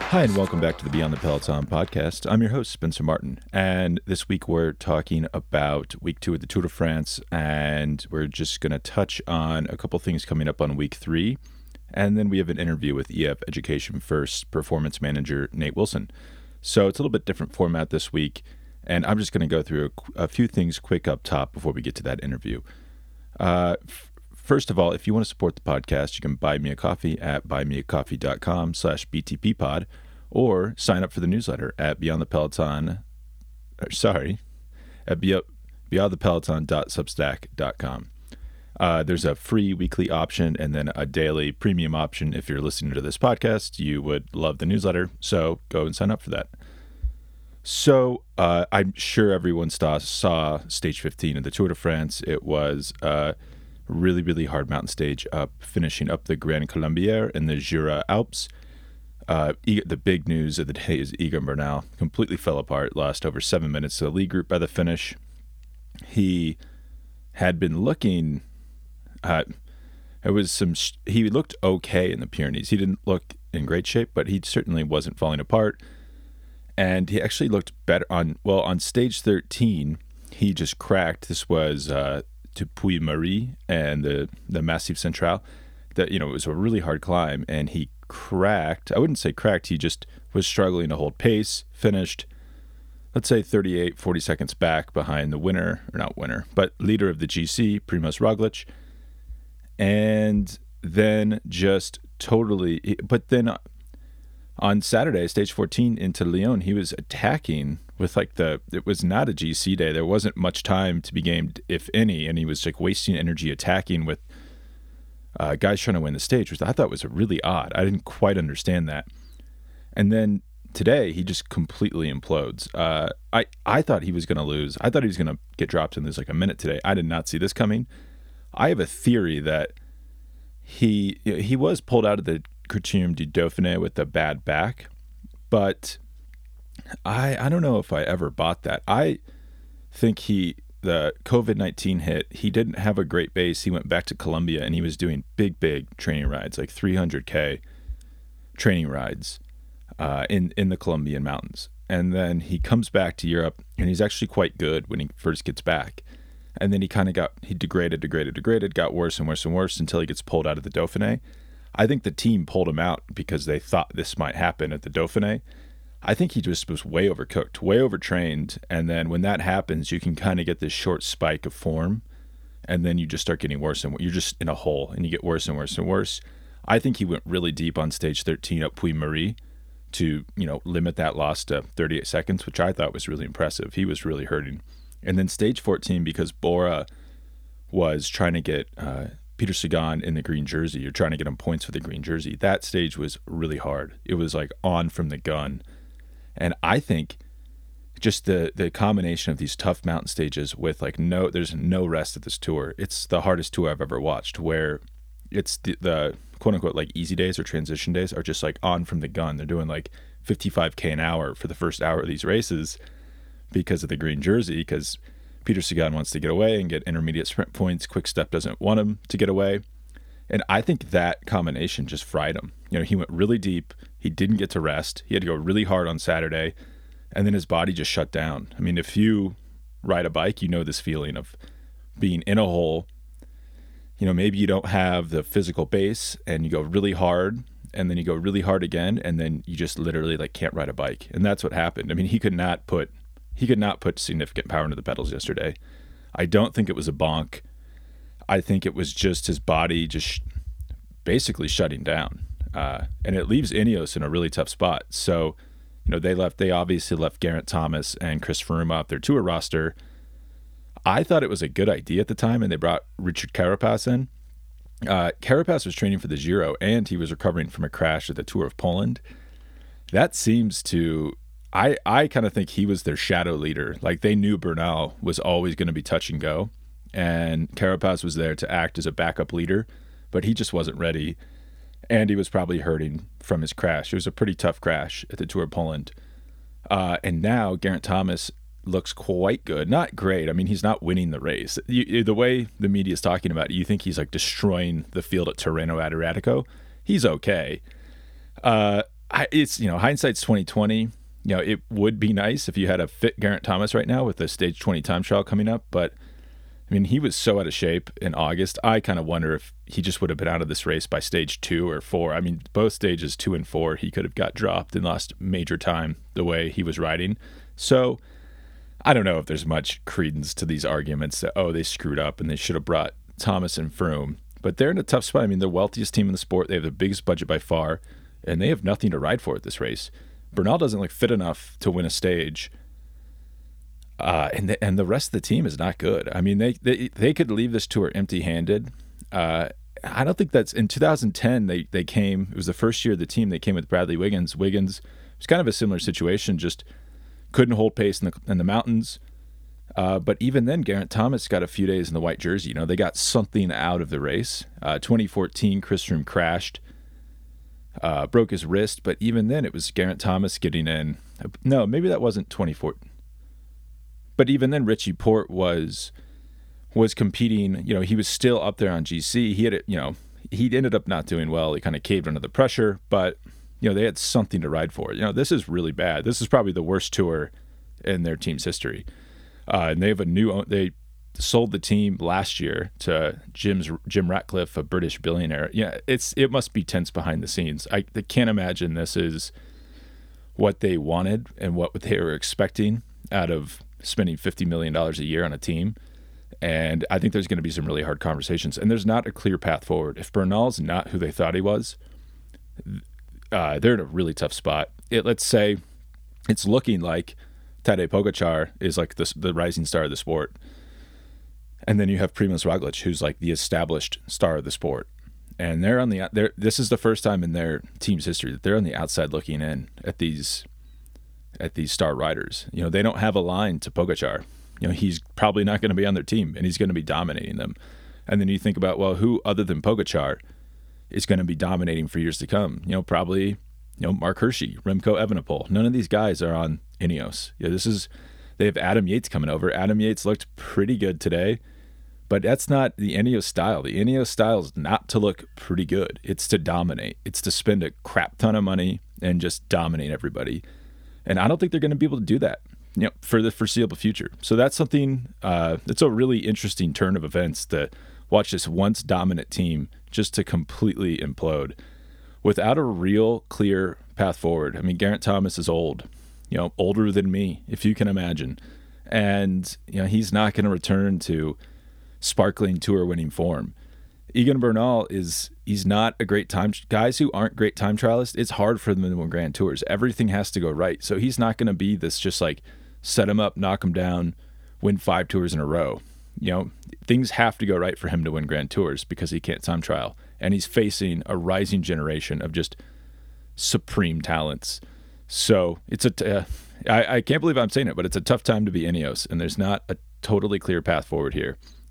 Hi, and welcome back to the Beyond the Peloton podcast. I'm your host, Spencer Martin, and this week we're talking about week 2 of the Tour de France, and we're just going to touch on a couple things coming up on week 3, and then we have an interview with EF Education First performance manager Nate Wilson. So it's a little bit different format this week, and I'm just going to go through a few things quick up top before we get to that interview. First of all, if you want to support the podcast, you can buy me a coffee at buymeacoffee.com/btppod or sign up for the newsletter at beyondthepeloton.substack.com. There's a free weekly option and then a daily premium option. If you're listening to this podcast, you would love the newsletter, so go and sign up for that. So I'm sure everyone saw stage 15 of the Tour de France. It was really, really hard mountain stage finishing up the Grand Colombière in the Jura Alps. The big news of the day is Egan Bernal completely fell apart, lost over 7 minutes to the lead group by the finish. He had been looking he looked okay in the Pyrenees. He didn't look in great shape, but he certainly wasn't falling apart. And he actually looked better on stage 13. He just cracked. This was to Puy-Marie and the Massif Central. That, it was a really hard climb, and he cracked. I wouldn't say cracked. He just was struggling to hold pace. Finished, let's say, 40 seconds back behind the winner, or not winner, but leader of the GC, Primož Roglič. And then just totally. But then on Saturday, stage 14 into Lyon, he was attacking with it was not a GC day. There wasn't much time to be gamed, if any, and he was wasting energy attacking with guys trying to win the stage, which I thought was really odd. I didn't quite understand that. And then today, he just completely implodes. I thought he was going to lose. I thought he was going to get dropped in this a minute today. I did not see this coming. I have a theory that he was pulled out of the Criterium du Dauphiné with a bad back, but I don't know if I ever bought that. I think the COVID-19 hit, he didn't have a great base. He went back to Colombia and he was doing big training rides, like 300K training rides in the Colombian mountains. And then he comes back to Europe and he's actually quite good when he first gets back. And then he degraded, got worse and worse until he gets pulled out of the Dauphiné. I think the team pulled him out because they thought this might happen at the Dauphiné. I think he just was way overcooked, way overtrained, and then when that happens, you can kind of get this short spike of form, and then you just start getting worse, and you're just in a hole, and you get worse and worse. I think he went really deep on stage 13 at Puy-Marie to, limit that loss to 38 seconds, which I thought was really impressive. He was really hurting. And then stage 14, because Bora was trying to get Peter Sagan in the green jersey, you're trying to get him points for the green jersey. That stage was really hard. It was on from the gun. And I think just the combination of these tough mountain stages with there's no rest at this tour. It's the hardest tour I've ever watched, where it's the quote unquote easy days or transition days are just on from the gun. They're doing 55K an hour for the first hour of these races because of the green jersey, because Peter Sagan wants to get away and get intermediate sprint points. Quick Step doesn't want him to get away. And I think that combination just fried him. He went really deep. He didn't get to rest. He had to go really hard on Saturday. And then his body just shut down. I mean, if you ride a bike, this feeling of being in a hole. Maybe you don't have the physical base and you go really hard and then you go really hard again. And then you just literally can't ride a bike. And that's what happened. I mean, he could not put significant power into the pedals yesterday. I don't think it was a bonk. I think it was just his body just basically shutting down. And it leaves Ineos in a really tough spot. So, they obviously left Geraint Thomas and Chris Froome off their tour roster. I thought it was a good idea at the time, and they brought Richard Carapaz in. Carapaz was training for the Giro, and he was recovering from a crash at the Tour of Poland. That seems to... I kind of think he was their shadow leader. They knew Bernal was always going to be touch and go, and Carapaz was there to act as a backup leader, but he just wasn't ready. And he was probably hurting from his crash. It was a pretty tough crash at the Tour of Poland. And now Geraint Thomas looks quite good. Not great. I mean, he's not winning the race. The way the media is talking about it, you think he's destroying the field at Tirreno Adriatico. He's okay. It's, hindsight's 2020. It would be nice if you had a fit Geraint Thomas right now with the stage 20 time trial coming up, but I mean, he was so out of shape in August. I kind of wonder if he just would have been out of this race by stage 2 or 4. I mean, both stages 2 and 4, he could have got dropped and lost major time the way he was riding. So I don't know if there's much credence to these arguments that, they screwed up and they should have brought Thomas and Froome. But they're in a tough spot. I mean, they're the wealthiest team in the sport. They have the biggest budget by far, and they have nothing to ride for at this race. Bernal doesn't look fit enough to win a stage. And the rest of the team is not good. I mean, they could leave this tour empty-handed. I don't think that's in 2010. They came. It was the first year of the team. They came with Bradley Wiggins. Wiggins was kind of a similar situation. Just couldn't hold pace in the mountains. But even then, Geraint Thomas got a few days in the white jersey. They got something out of the race. 2014, Chris Froome crashed, broke his wrist. But even then, it was Geraint Thomas getting in. No, maybe that wasn't 2014. But even then, Richie Porte was competing. He was still up there on GC. He had he ended up not doing well. He kind of caved under the pressure, but they had something to ride for. This is really bad. This is probably the worst tour in their team's history. And they have they sold the team last year to Jim Ratcliffe, a British billionaire. It must be tense behind the scenes. I can't imagine this is what they wanted and what they were expecting out of spending $50 million a year on a team. And I think there's going to be some really hard conversations. And there's not a clear path forward. If Bernal's not who they thought he was, they're in a really tough spot. Let's say it's looking like Tadej Pogačar is like the rising star of the sport. And then you have Primož Roglič, who's like the established star of the sport. And this is the first time in their team's history that they're on the outside looking in at these star riders. They don't have a line to Pogačar. He's probably not going to be on their team, and he's going to be dominating them. And then you think about, well, who other than Pogačar is going to be dominating for years to come? Probably, Mark Hirschi, Remco Evenepoel. None of these guys are on Ineos. They have Adam Yates coming over. Adam Yates looked pretty good today, but that's not the Ineos style. The Ineos style is not to look pretty good. It's to dominate. It's to spend a crap ton of money and just dominate everybody. And I don't think they're going to be able to do that, for the foreseeable future. So that's something, it's a really interesting turn of events to watch this once dominant team just to completely implode without a real clear path forward. I mean, Geraint Thomas is old, older than me, if you can imagine. And, he's not going to return to sparkling tour winning form. Egan Bernal he's not a great time. Guys who aren't great time trialists, it's hard for them to win Grand Tours. Everything has to go right. So he's not going to be this just like set him up, knock him down, win 5 tours in a row. Things have to go right for him to win Grand Tours because he can't time trial. And he's facing a rising generation of just supreme talents. So it's I can't believe I'm saying it, but it's a tough time to be Ineos, and there's not a totally clear path forward here.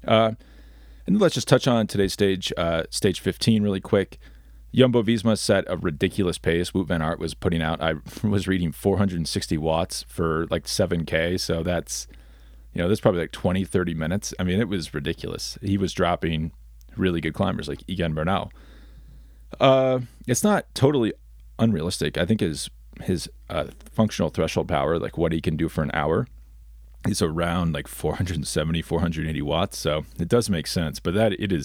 And let's just touch on today's stage 15 really quick. Jumbo-Visma set a ridiculous pace. Wout van Aert was putting out, I was reading 460 watts for like 7K. So that's probably like 20, 30 minutes. I mean, it was ridiculous. He was dropping really good climbers like Egan Bernal. It's not totally unrealistic. I think his functional threshold power, like what he can do for an hour, is around like 470, 480 watts. So it does make sense, but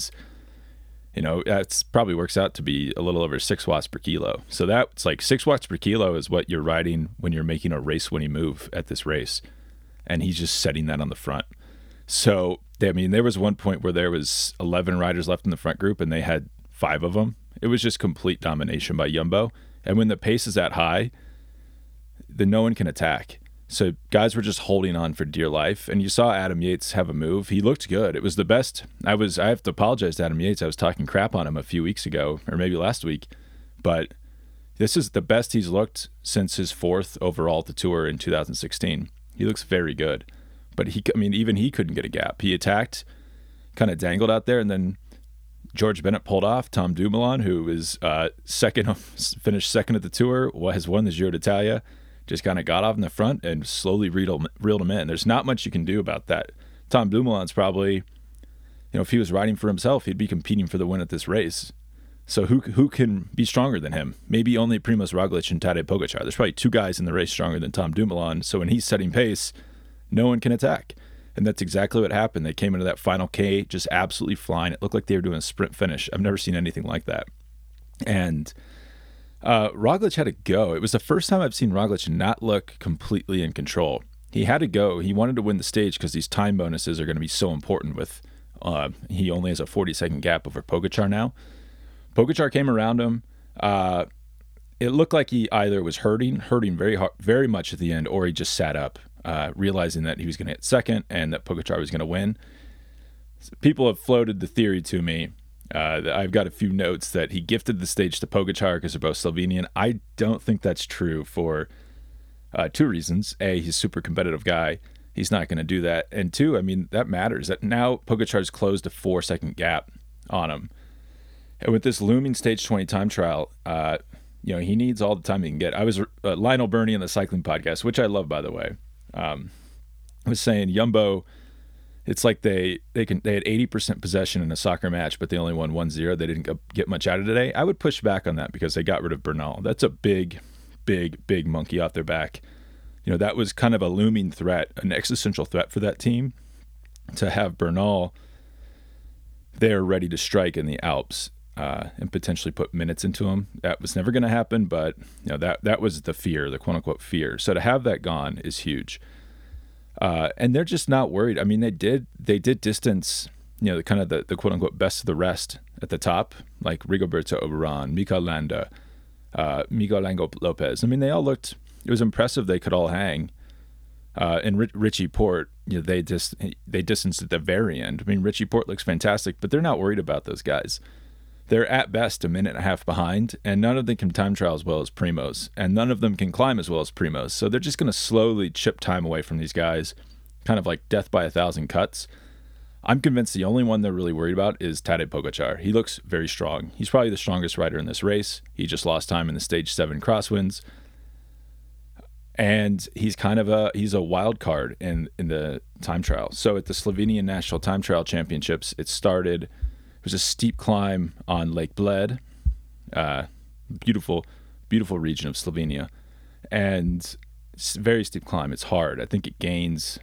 that's probably works out to be a little over 6 watts per kilo. So that's like 6 watts per kilo is what you're riding when you're making a race winning move at this race. And he's just setting that on the front. So, there was one point where there was 11 riders left in the front group and they had 5 of them. It was just complete domination by Jumbo. And when the pace is that high, then no one can attack. So guys were just holding on for dear life. And you saw Adam Yates have a move. He looked good. It was the best. I have to apologize to Adam Yates. I was talking crap on him a few weeks ago, or maybe last week. But this is the best he's looked since his 4th overall at the Tour in 2016. He looks very good. But even he couldn't get a gap. He attacked, kind of dangled out there, and then George Bennett pulled off. Tom Dumoulin, who is finished second at the Tour, has won the Giro d'Italia, just kind of got off in the front and slowly reeled him in. There's not much you can do about that. Tom Dumoulin's probably, if he was riding for himself, he'd be competing for the win at this race. So who can be stronger than him? Maybe only Primoz Roglic and Tadej Pogačar. There's probably two guys in the race stronger than Tom Dumoulin. So when he's setting pace, no one can attack. And that's exactly what happened. They came into that final K just absolutely flying. It looked like they were doing a sprint finish. I've never seen anything like that. And Roglic had to go. It was the first time I've seen Roglic not look completely in control. He had to go. He wanted to win the stage because these time bonuses are going to be so important with he only has a 40-second gap over Pogačar now. Pogačar came around him. It looked like he either was hurting very hard, very much at the end, or he just sat up, realizing that he was going to hit second and that Pogačar was going to win. People have floated the theory to me. I've got a few notes that he gifted the stage to Pogačar because they're both Slovenian. I don't think that's true for two reasons. A, he's a super competitive guy. He's not going to do that. And two, I mean, that matters. That now Pogačar's closed a 4-second gap on him. And with this looming stage 20 time trial, he needs all the time he can get. I was Lionel Burney on the cycling podcast, which I love, by the way. Was saying Jumbo, it's like they had 80% possession in a soccer match, but they only won 1-0. They didn't get much out of today. I would push back on that because they got rid of Bernal. That's a big monkey off their back. That was kind of a looming threat, an existential threat for that team to have Bernal there ready to strike in the Alps. And potentially put minutes into him. That was never going to happen, but that was the fear, the quote unquote fear. So to have that gone is huge. And they're just not worried. I mean, they did distance, the kind of the quote unquote best of the rest at the top, like Rigoberto Oberon, Mikel Landa, Miguel Angel Lopez. I mean, they all looked. It was impressive. They could all hang. And Richie Porte, they distanced at the very end. I mean, Richie Porte looks fantastic, but they're not worried about those guys. They're at best a minute and a half behind, and none of them can time trial as well as Primoz, and none of them can climb as well as Primoz. So they're just going to slowly chip time away from these guys, kind of like death by 1,000 cuts. I'm convinced the only one they're really worried about is Tadej Pogačar. He looks very strong. He's probably the strongest rider in this race. He just lost time in the stage 7 crosswinds. And he's he's a wild card in the time trial. So at the Slovenian National Time Trial Championships, it was a steep climb on Lake Bled, beautiful region of Slovenia, and it's a very steep climb. It's hard. I think it gains.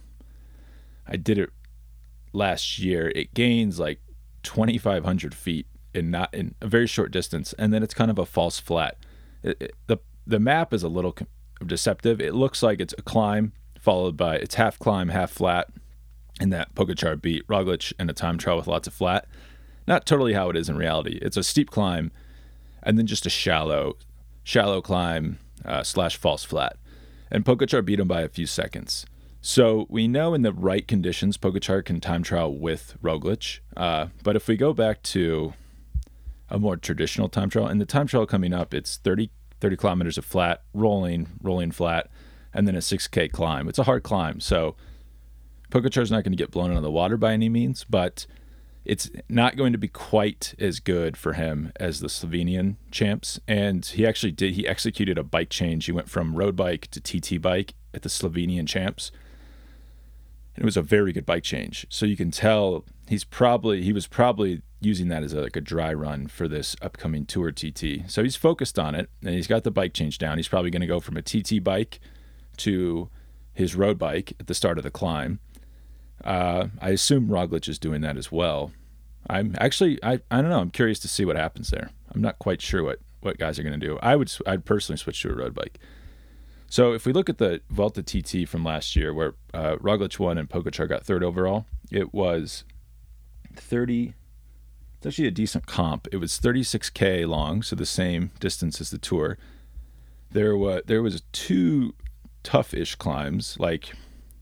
I did it last year. It gains like 2,500 feet in a very short distance, and then it's kind of a false flat. The map is a little deceptive. It looks like it's a climb followed by it's half climb, half flat, and that Pogačar beat Roglic in a time trial with lots of flat. Not totally how it is in reality. It's a steep climb and then just a shallow climb / false flat. And Pogačar beat him by a few seconds. So we know in the right conditions, Pogačar can time trial with Roglic. But if we go back to a more traditional time trial, and the time trial coming up, it's 30 kilometers of flat, rolling flat, and then a 6K climb. It's a hard climb. So Pogačar's not going to get blown out of the water by any means, but it's not going to be quite as good for him as the Slovenian champs. And he executed a bike change. He went from road bike to TT bike at the Slovenian champs. And it was a very good bike change. So you can tell he was probably using that as a dry run for this upcoming Tour TT. So he's focused on it, and he's got the bike change down. He's probably going to go from a TT bike to his road bike at the start of the climb. I assume Roglic is doing that as well. I don't know. I'm curious to see what happens there. I'm not quite sure what guys are going to do. I'd personally switch to a road bike. So if we look at the Vuelta TT from last year, where Roglic won and Pogačar got third overall, it was 30. It's actually a decent comp. It was 36K long, so the same distance as the Tour. There was two tough-ish climbs, like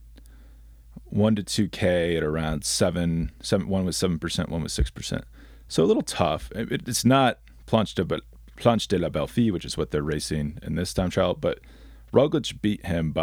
1 to 2K at around 7. One was 7%, one was 6%. So a little tough. It's not Planche de la Belleville, which is what they're racing in this time trial, but Roglic beat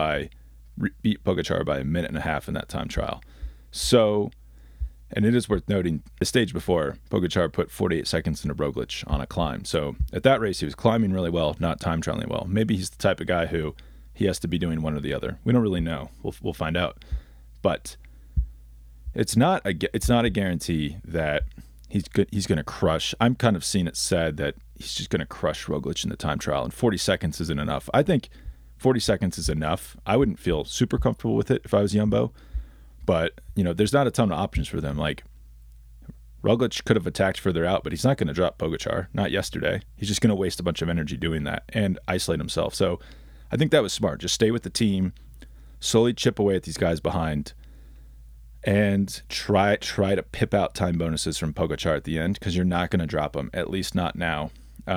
Pogačar by a minute and a half in that time trial. So, and it is worth noting, the stage before, Pogačar put 48 seconds into Roglic on a climb. So at that race, he was climbing really well, not time trialing well. Maybe he's the type of guy who he has to be doing one or the other. We don't really know. We'll find out. But it's not a guarantee that he's good. He's going to crush. I'm kind of seeing it said that he's just going to crush Roglic in the time trial, and 40 seconds isn't enough. I think 40 seconds is enough. I wouldn't feel super comfortable with it if I was Jumbo, but there's not a ton of options for them. Like Roglic could have attacked further out, but he's not going to drop Pogačar. Not yesterday. He's just going to waste a bunch of energy doing that and isolate himself. So I think that was smart. Just stay with the team, slowly chip away at these guys behind, and try to pip out time bonuses from Pogačar at the end, because you're not going to drop him, at least not now.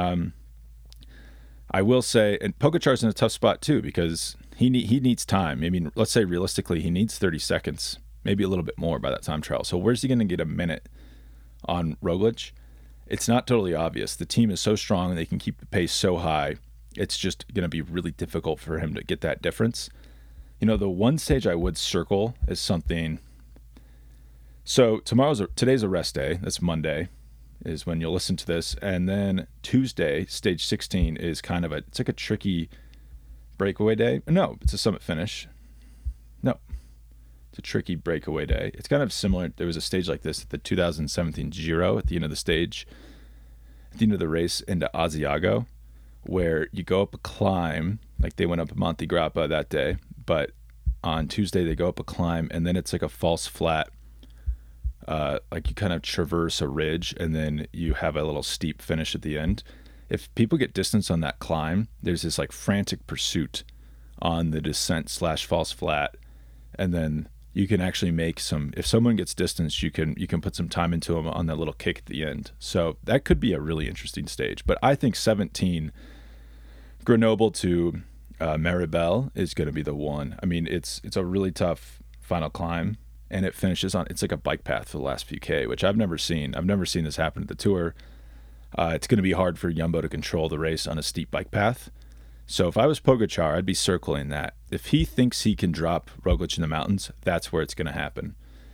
I will say, and Pogačar's in a tough spot too, because he needs time. I mean, let's say realistically he needs 30 seconds, maybe a little bit more by that time trial. So where's he going to get a minute on Roglic? It's not totally obvious. The team is so strong and they can keep the pace so high. It's just going to be really difficult for him to get that difference. The one stage I would circle is something. So today's a rest day. That's Monday, is when you'll listen to this, and then Tuesday, stage 16, is it's like a tricky breakaway day. No, it's a summit finish. No, it's a tricky breakaway day. It's kind of similar. There was a stage like this at the 2017 Giro at the end of the race into Asiago, where you go up a climb, like they went up Monte Grappa that day, but on Tuesday they go up a climb, and then it's like a false flat. Like you kind of traverse a ridge, and then you have a little steep finish at the end. If people get distance on that climb, there's this like frantic pursuit on the descent / false flat, and then you can actually make some. If someone gets distance, you can put some time into them on that little kick at the end. So that could be a really interesting stage. But I think 17, Grenoble to Maribel is going to be the one. I mean, it's a really tough final climb. And it finishes on, it's like a bike path for the last few K, which I've never seen. I've never seen this happen at the Tour. It's going to be hard for Jumbo to control the race on a steep bike path. So if I was Pogačar, I'd be circling that. If he thinks he can drop Roglic in the mountains, that's where it's going to happen.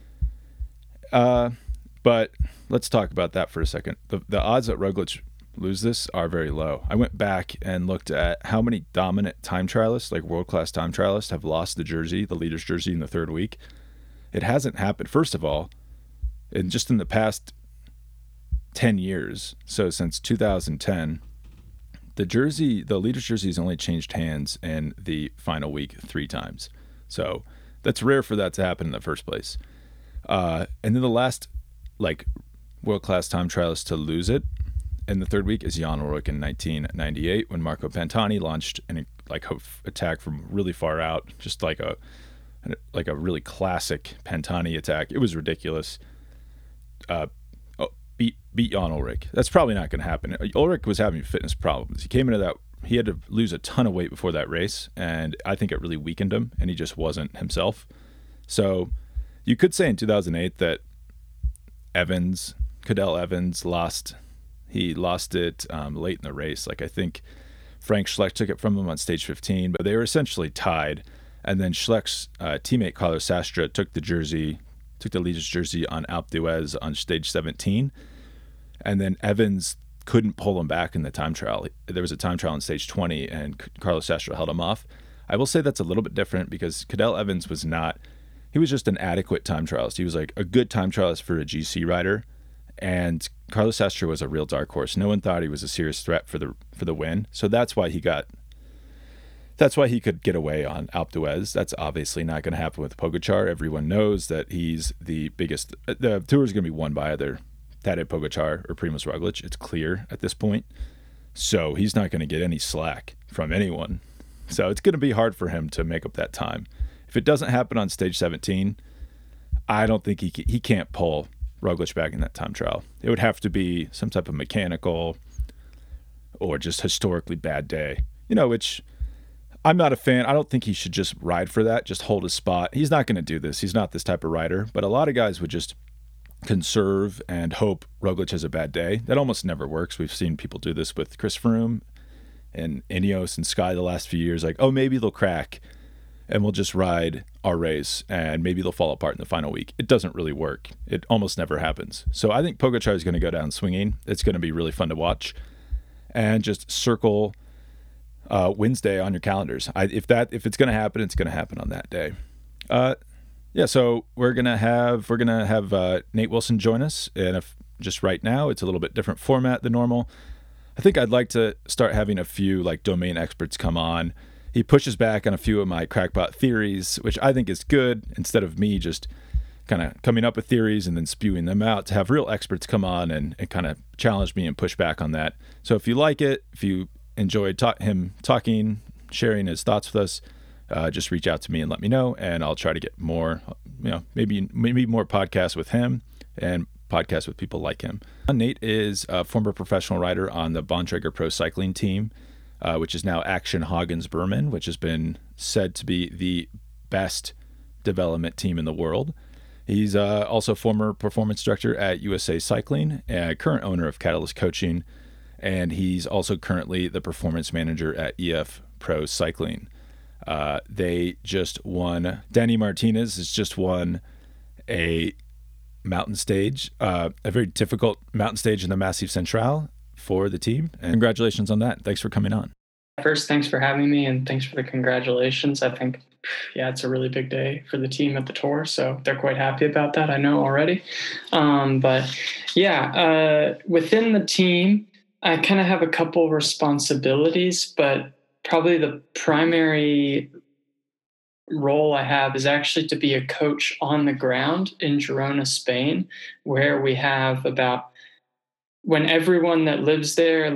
But let's talk about that for a second. The odds that Roglic lose this are very low. I went back and looked at how many dominant time trialists, like world-class time trialists, have lost the leader's jersey in the third week. It hasn't happened, first of all, in the past 10 years. So since 2010, the leader's jersey has only changed hands in the final week 3 times. So that's rare for that to happen in the first place. And then the last world-class time trialist to lose it in the third week is Jan Ullrich in 1998, when Marco Pantani launched an attack from really far out, just like a really classic Pantani attack. It was ridiculous. Beat Jan Ullrich. That's probably not going to happen. Ullrich was having fitness problems. He came into that. He had to lose a ton of weight before that race, and I think it really weakened him, and he just wasn't himself. So you could say in 2008 that Cadel Evans lost. He lost it late in the race. I think Frank Schleck took it from him on stage 15, but they were essentially tied. And then Schleck's teammate Carlos Sastre took the leader's jersey on Alpe d'Huez on stage 17. And then Evans couldn't pull him back in the time trial. There was a time trial on stage 20, and Carlos Sastre held him off. I will say that's a little bit different, because Cadel Evans was just an adequate time trialist. He was like a good time trialist for a GC rider. And Carlos Sastre was a real dark horse. No one thought he was a serious threat for the win. So that's why he could get away on Alpe d'Huez. That's obviously not going to happen with Pogačar. Everyone knows that he's the biggest. The Tour is going to be won by either Tadej Pogačar or Primož Roglic. It's clear at this point. So he's not going to get any slack from anyone. So it's going to be hard for him to make up that time. If it doesn't happen on stage 17, I don't think he can't pull Roglic back in that time trial. It would have to be some type of mechanical or just historically bad day, which I'm not a fan. I don't think he should just ride for that, just hold his spot. He's not going to do this. He's not this type of rider. But a lot of guys would just conserve and hope Roglic has a bad day. That almost never works. We've seen people do this with Chris Froome and Ineos and Sky the last few years. Like, oh, maybe they'll crack and we'll just ride our race and maybe they'll fall apart in the final week. It doesn't really work. It almost never happens. So I think Pogačar is going to go down swinging. It's going to be really fun to watch. And just circle Wednesday on your calendars. If it's going to happen, it's going to happen on that day. So we're gonna have Nate Wilson join us in just right now. It's a little bit different format than normal. I think I'd like to start having a few like domain experts come on. He pushes back on a few of my crackpot theories, which I think is good, instead of me just kind of coming up with theories and then spewing them out, to have real experts come on and kind of challenge me and push back on that. So if you like it, if you enjoyed him talking, sharing his thoughts with us, just reach out to me and let me know, and I'll try to get more, maybe more podcasts with him and podcasts with people like him. Nate is a former professional rider on the Bontrager Pro Cycling team, which is now Action Hagens Berman, which has been said to be the best development team in the world. He's also former performance director at USA Cycling, a current owner of Catalyst Coaching, and he's also currently the performance manager at EF Pro Cycling. They just won. Danny Martinez has just won a mountain stage, a very difficult mountain stage in the Massif Central for the team. And congratulations on that. Thanks for coming on. First, thanks for having me, and thanks for the congratulations. I think, it's a really big day for the team at the Tour, so they're quite happy about that, I know already. Within the team, I kind of have a couple responsibilities, but probably the primary role I have is actually to be a coach on the ground in Girona, Spain, where we have when everyone that lives there,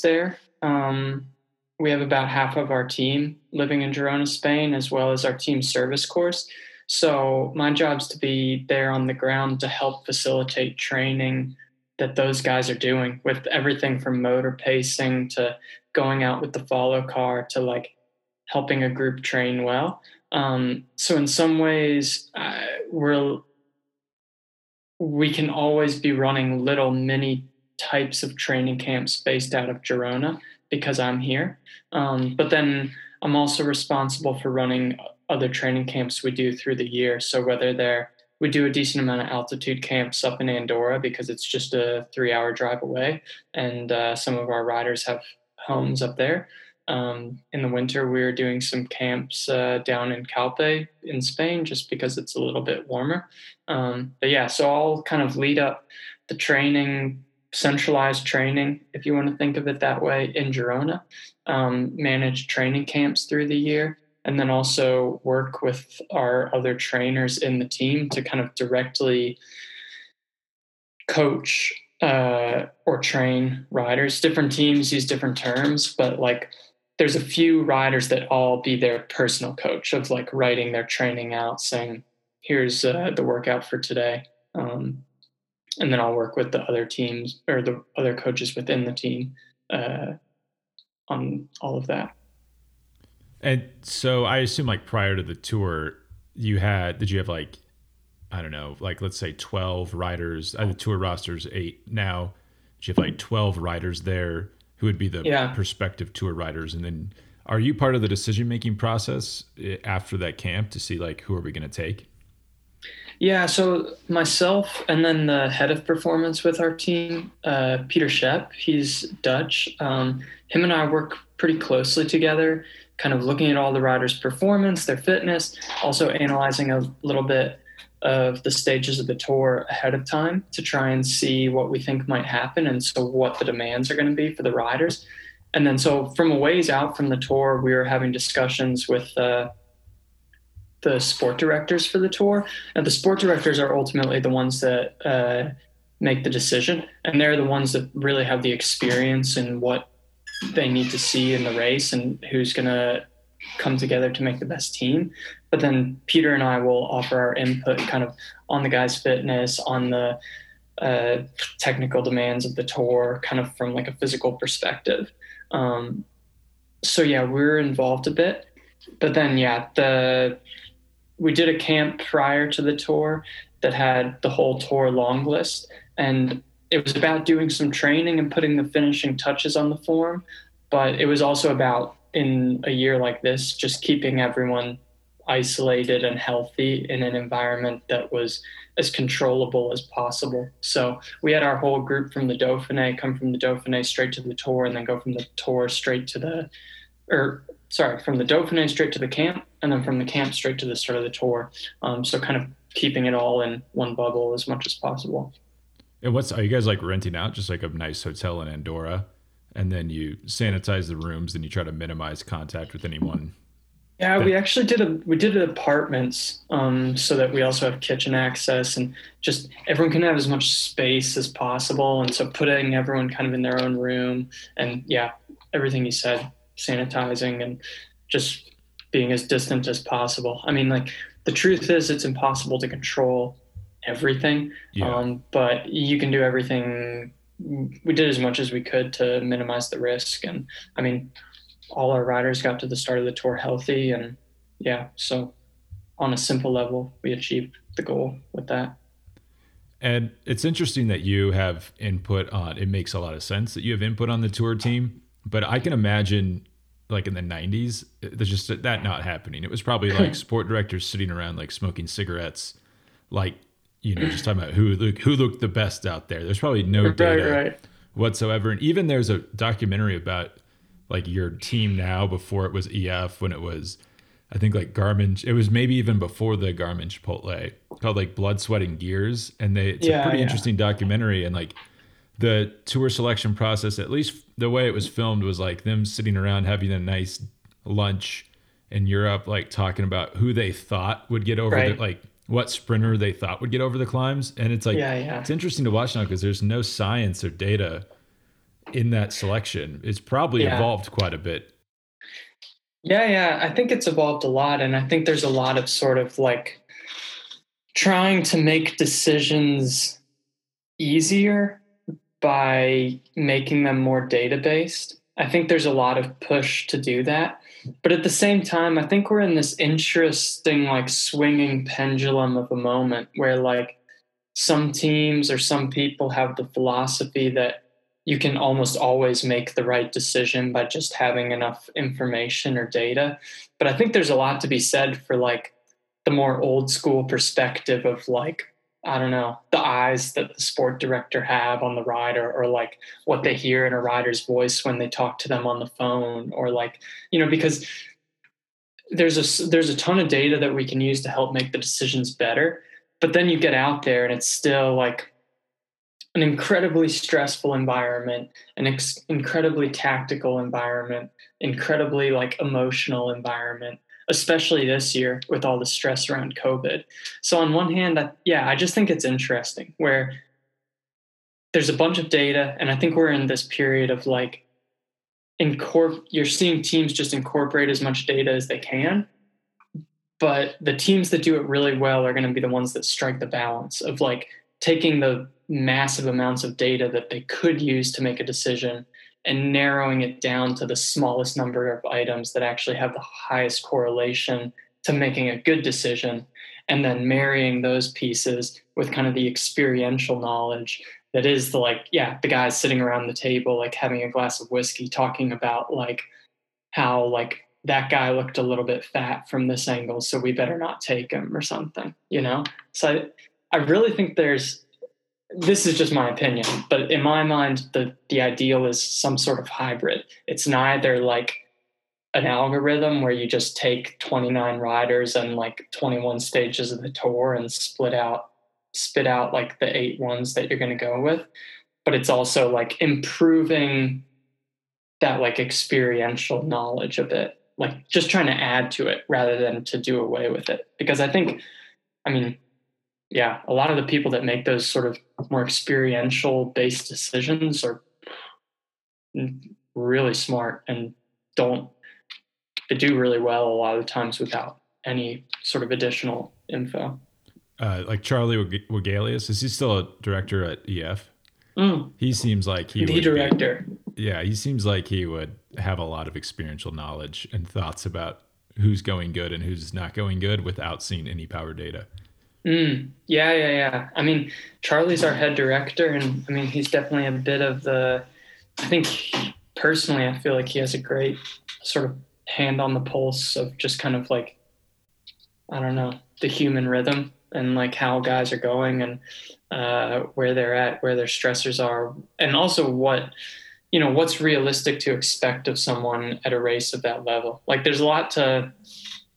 we have about half of our team living in Girona, Spain, as well as our team service course. So my job's to be there on the ground to help facilitate training that those guys are doing, with everything from motor pacing to going out with the follow car to like helping a group train well. So in some ways, we can always be running little mini types of training camps based out of Girona because I'm here. But then I'm also responsible for running other training camps we do through the year. So we do a decent amount of altitude camps up in Andorra because it's just a 3-hour drive away. And some of our riders have homes up there. In the winter, we're doing some camps down in Calpe in Spain, just because it's a little bit warmer. So I'll kind of lead up the training, centralized training, if you want to think of it that way, in Girona, manage training camps through the year, and then also work with our other trainers in the team to kind of directly coach or train riders. Different teams use different terms, but like there's a few riders that all be their personal coach of like writing their training out, saying, here's the workout for today. And then I'll work with the other teams or the other coaches within the team on all of that. And so I assume like prior to the Tour, did you have like, I don't know, like let's say 12 riders, the Tour roster's 8 now. Did you have like 12 riders there who would be the prospective Tour riders? And then are you part of the decision-making process after that camp to see like, who are we going to take? Yeah, so myself and then the head of performance with our team, Peter Shep, he's Dutch. Him and I work pretty closely together, kind of looking at all the riders' performance, their fitness, also analyzing a little bit of the stages of the Tour ahead of time to try and see what we think might happen and so what the demands are going to be for the riders. And then so from a ways out from the Tour, we were having discussions with the sport directors for the Tour. And the sport directors are ultimately the ones that make the decision. And they're the ones that really have the experience in what they need to see in the race and who's going to come together to make the best team. But then Peter and I will offer our input kind of on the guy's fitness, on the technical demands of the Tour, kind of from like a physical perspective. We're involved a bit. But then, we did a camp prior to the Tour that had the whole Tour long list, and it was about doing some training and putting the finishing touches on the form, but it was also about, in a year like this, just keeping everyone isolated and healthy in an environment that was as controllable as possible. So we had our whole group from the Dauphiné come from the Dauphiné straight to the Tour, and then go from the Tour from the Dauphiné straight to the camp, and then from the camp straight to the start of the Tour. So kind of keeping it all in one bubble as much as possible. And are you guys like renting out just like a nice hotel in Andorra, and then you sanitize the rooms and you try to minimize contact with anyone? Yeah, That we actually did apartments, so that we also have kitchen access and just everyone can have as much space as possible. And so putting everyone kind of in their own room, and yeah, everything you said, sanitizing and just being as distant as possible. I mean, like the truth is, it's impossible to control everything, yeah. but you can do everything. We did as much as we could to minimize the risk, and I mean, all our riders got to the start of the tour healthy, and yeah, so on a simple level we achieved the goal with that. And it's interesting that you have input on. It makes a lot of sense that you have input on the tour team, but I can imagine like in the 90s there's just that not happening. It was probably like sport directors sitting around like smoking cigarettes, like just talking about who looked the best out there. There's probably no data Right. whatsoever. And even there's a documentary about like your team now before it was EF, when it was, I think, like Garmin. It was maybe even before the Garmin Chipotle, called like Blood, Sweat, and Gears. And it's a pretty Yeah. interesting documentary. And like the tour selection process, at least the way it was filmed, was like them sitting around having a nice lunch in Europe, like talking about who they thought would get over Right. like what sprinter they thought would get over the climbs. And it's like, Yeah. it's interesting to watch now because there's no science or data in that selection. It's probably Yeah. evolved quite a bit. Yeah, I think it's evolved a lot, and I think there's a lot of sort of like trying to make decisions easier by making them more data based. I think there's a lot of push to do that. But at the same time, I think we're in this interesting, like swinging pendulum of a moment where like some teams or some people have the philosophy that you can almost always make the right decision by just having enough information or data. But I think there's a lot to be said for like the more old school perspective of like, I don't know, the eyes that the sport director have on the rider, or like what they hear in a rider's voice when they talk to them on the phone, or like, because there's a ton of data that we can use to help make the decisions better. But then you get out there and it's still like an incredibly stressful environment, an incredibly tactical environment, incredibly like emotional environment, especially this year with all the stress around COVID. So on one hand, I just think it's interesting where there's a bunch of data, and I think we're in this period of like you're seeing teams just incorporate as much data as they can. But the teams that do it really well are going to be the ones that strike the balance of like taking the massive amounts of data that they could use to make a decision and narrowing it down to the smallest number of items that actually have the highest correlation to making a good decision, and then marrying those pieces with kind of the experiential knowledge that is the guys sitting around the table, like having a glass of whiskey, talking about like how like that guy looked a little bit fat from this angle, so we better not take him or something, So I really think this is just my opinion, but in my mind, the ideal is some sort of hybrid. It's neither like an algorithm where you just take 29 riders and like 21 stages of the tour and spit out like the 8 ones that you're going to go with, but it's also like improving that like experiential knowledge a bit, like just trying to add to it rather than to do away with it. Because I mean, a lot of the people that make those sort of more experiential based decisions are really smart and they do really well a lot of the times without any sort of additional info. Like Charlie Wagelius, is he still a director at EF? He seems like he the director. He seems like he would have a lot of experiential knowledge and thoughts about who's going good and who's not going good without seeing any power data. Yeah. I mean, Charlie's our head director, and I mean, he's definitely a bit of I think personally, I feel like he has a great sort of hand on the pulse of just kind of like, I don't know, the human rhythm and like how guys are going and where they're at, where their stressors are, and also what's realistic to expect of someone at a race of that level. Like there's a lot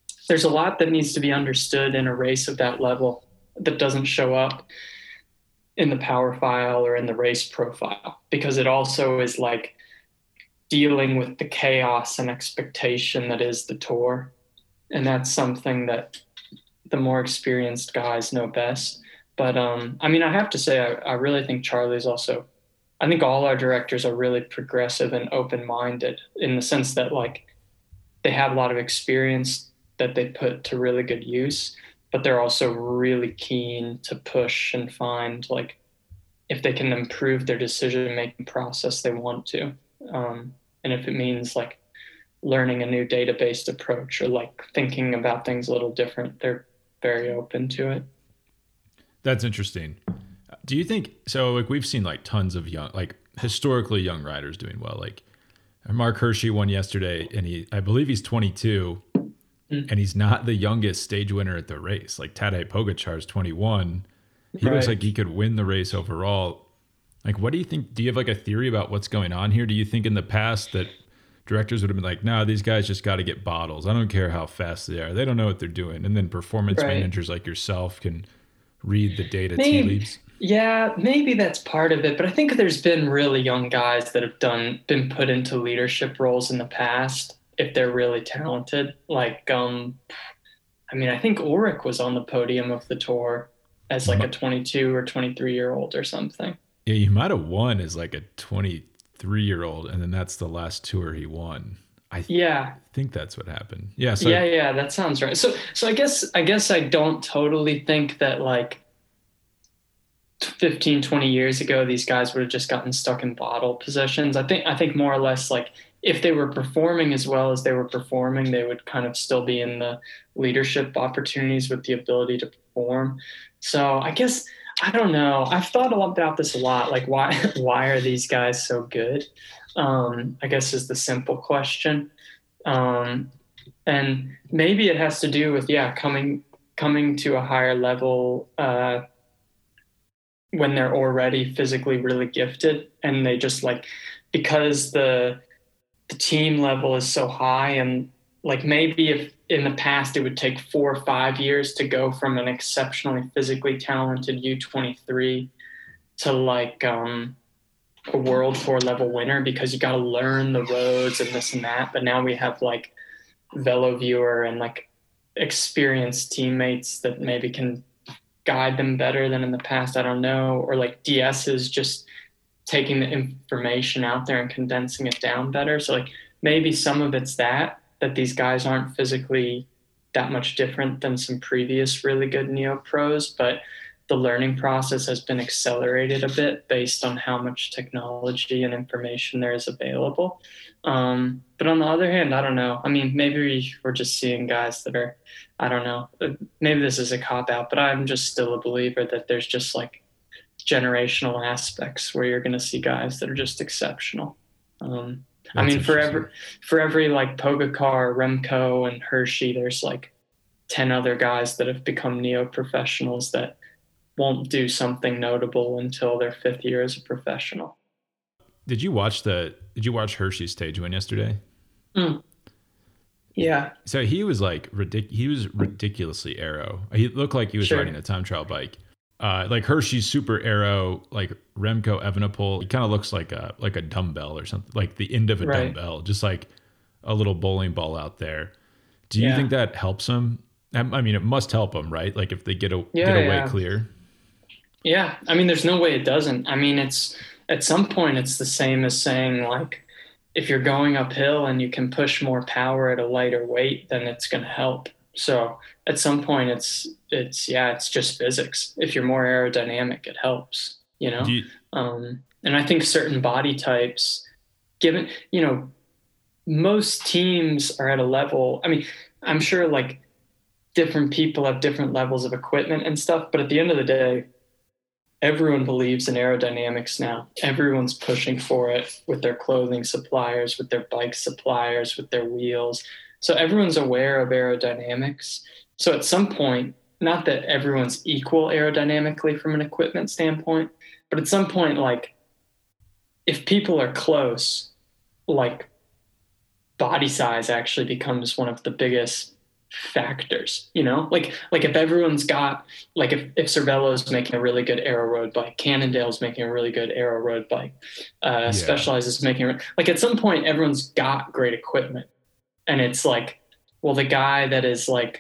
that needs to be understood in a race of that level that doesn't show up. in the power file or in the race profile, because it also is like dealing with the chaos and expectation that is the tour. And that's something that the more experienced guys know best. But I mean, I have to say, I really think Charlie's also, I think all our directors are really progressive and open-minded in the sense that like they have a lot of experience that they put to really good use, but they're also really keen to push and find like if they can improve their decision-making process, they want to. And if it means like learning a new data-based approach or like thinking about things a little different, they're very open to it. That's interesting. Do you think so? Like we've seen like tons of young, like historically young riders doing well. Like Mark Hirschi won yesterday, and I believe he's 22, and he's not the youngest stage winner at the race. Like Tadej Pogacar is 21. He looks like he could win the race overall. Like, what do you think? Do you have like a theory about what's going on here? Do you think in the past that directors would have been like, no, these guys just got to get bottles. I don't care how fast they are. They don't know what they're doing. And then performance managers like yourself can read the data tea leaves. Yeah, maybe that's part of it. But I think there's been really young guys that have been put into leadership roles in the past if they're really talented. Like, I mean, I think Ulrich was on the podium of the Tour as like a 22 or 23-year-old or something. Yeah, you might have won as like a 23-year-old, and then that's the last Tour he won. I think that's what happened. Yeah. So yeah, that sounds right. So I guess I don't totally think that like 15, 20 years ago, these guys would have just gotten stuck in bottle positions. I think more or less like if they were performing as well as they were performing, they would kind of still be in the leadership opportunities with the ability to perform. So I guess, I don't know. I've thought about this a lot. Like why are these guys so good? I guess is the simple question. And maybe it has to do with, coming to a higher level, when they're already physically really gifted and they just like, because the team level is so high, and like maybe if in the past it would take 4 or 5 years to go from an exceptionally physically talented U23 to like a world tour level winner, because you got to learn the roads and this and that. But now we have like VeloViewer and like experienced teammates that maybe can guide them better than in the past. I don't know. Or like DS is just taking the information out there and condensing it down better. So like maybe some of it's that these guys aren't physically that much different than some previous really good neo pros, but the learning process has been accelerated a bit based on how much technology and information there is available. But on the other hand, I don't know. I mean, maybe we're just seeing guys that are, I don't know, maybe this is a cop out, but I'm just still a believer that there's just like generational aspects where you're going to see guys that are just exceptional. I mean, for every like Pogacar, Remco, and Hirschi, there's like 10 other guys that have become neo-professionals that won't do something notable until their 5th year as a professional. Did you watch Hirschi's stage win yesterday? Yeah. So he was like ridiculously aero. He looked like he was riding a time trial bike. Like Hirschi's super aero, like Remco Evenepoel, he kind of looks like a dumbbell or something, like the end of a dumbbell, just like a little bowling ball out there. Do you think that helps him? I mean, it must help him, right? Like if they get away clear. Yeah. I mean, there's no way it doesn't. I mean, it's at some point it's the same as saying like, if you're going uphill and you can push more power at a lighter weight, then it's going to help. So at some point it's just physics. If you're more aerodynamic, it helps, you know? And I think certain body types, given, you know, most teams are at a level, I mean, I'm sure like different people have different levels of equipment and stuff, but at the end of the day, everyone believes in aerodynamics now. Everyone's pushing for it with their clothing suppliers, with their bike suppliers, with their wheels. So everyone's aware of aerodynamics. So at some point, not that everyone's equal aerodynamically from an equipment standpoint, but at some point, like if people are close, like body size actually becomes one of the biggest factors, like if everyone's got, like if Cervelo's making a really good aero road bike, Cannondale's making a really good aero road bike, Yeah. Specialized is making, like at some point everyone's got great equipment, and it's like, well, the guy that is like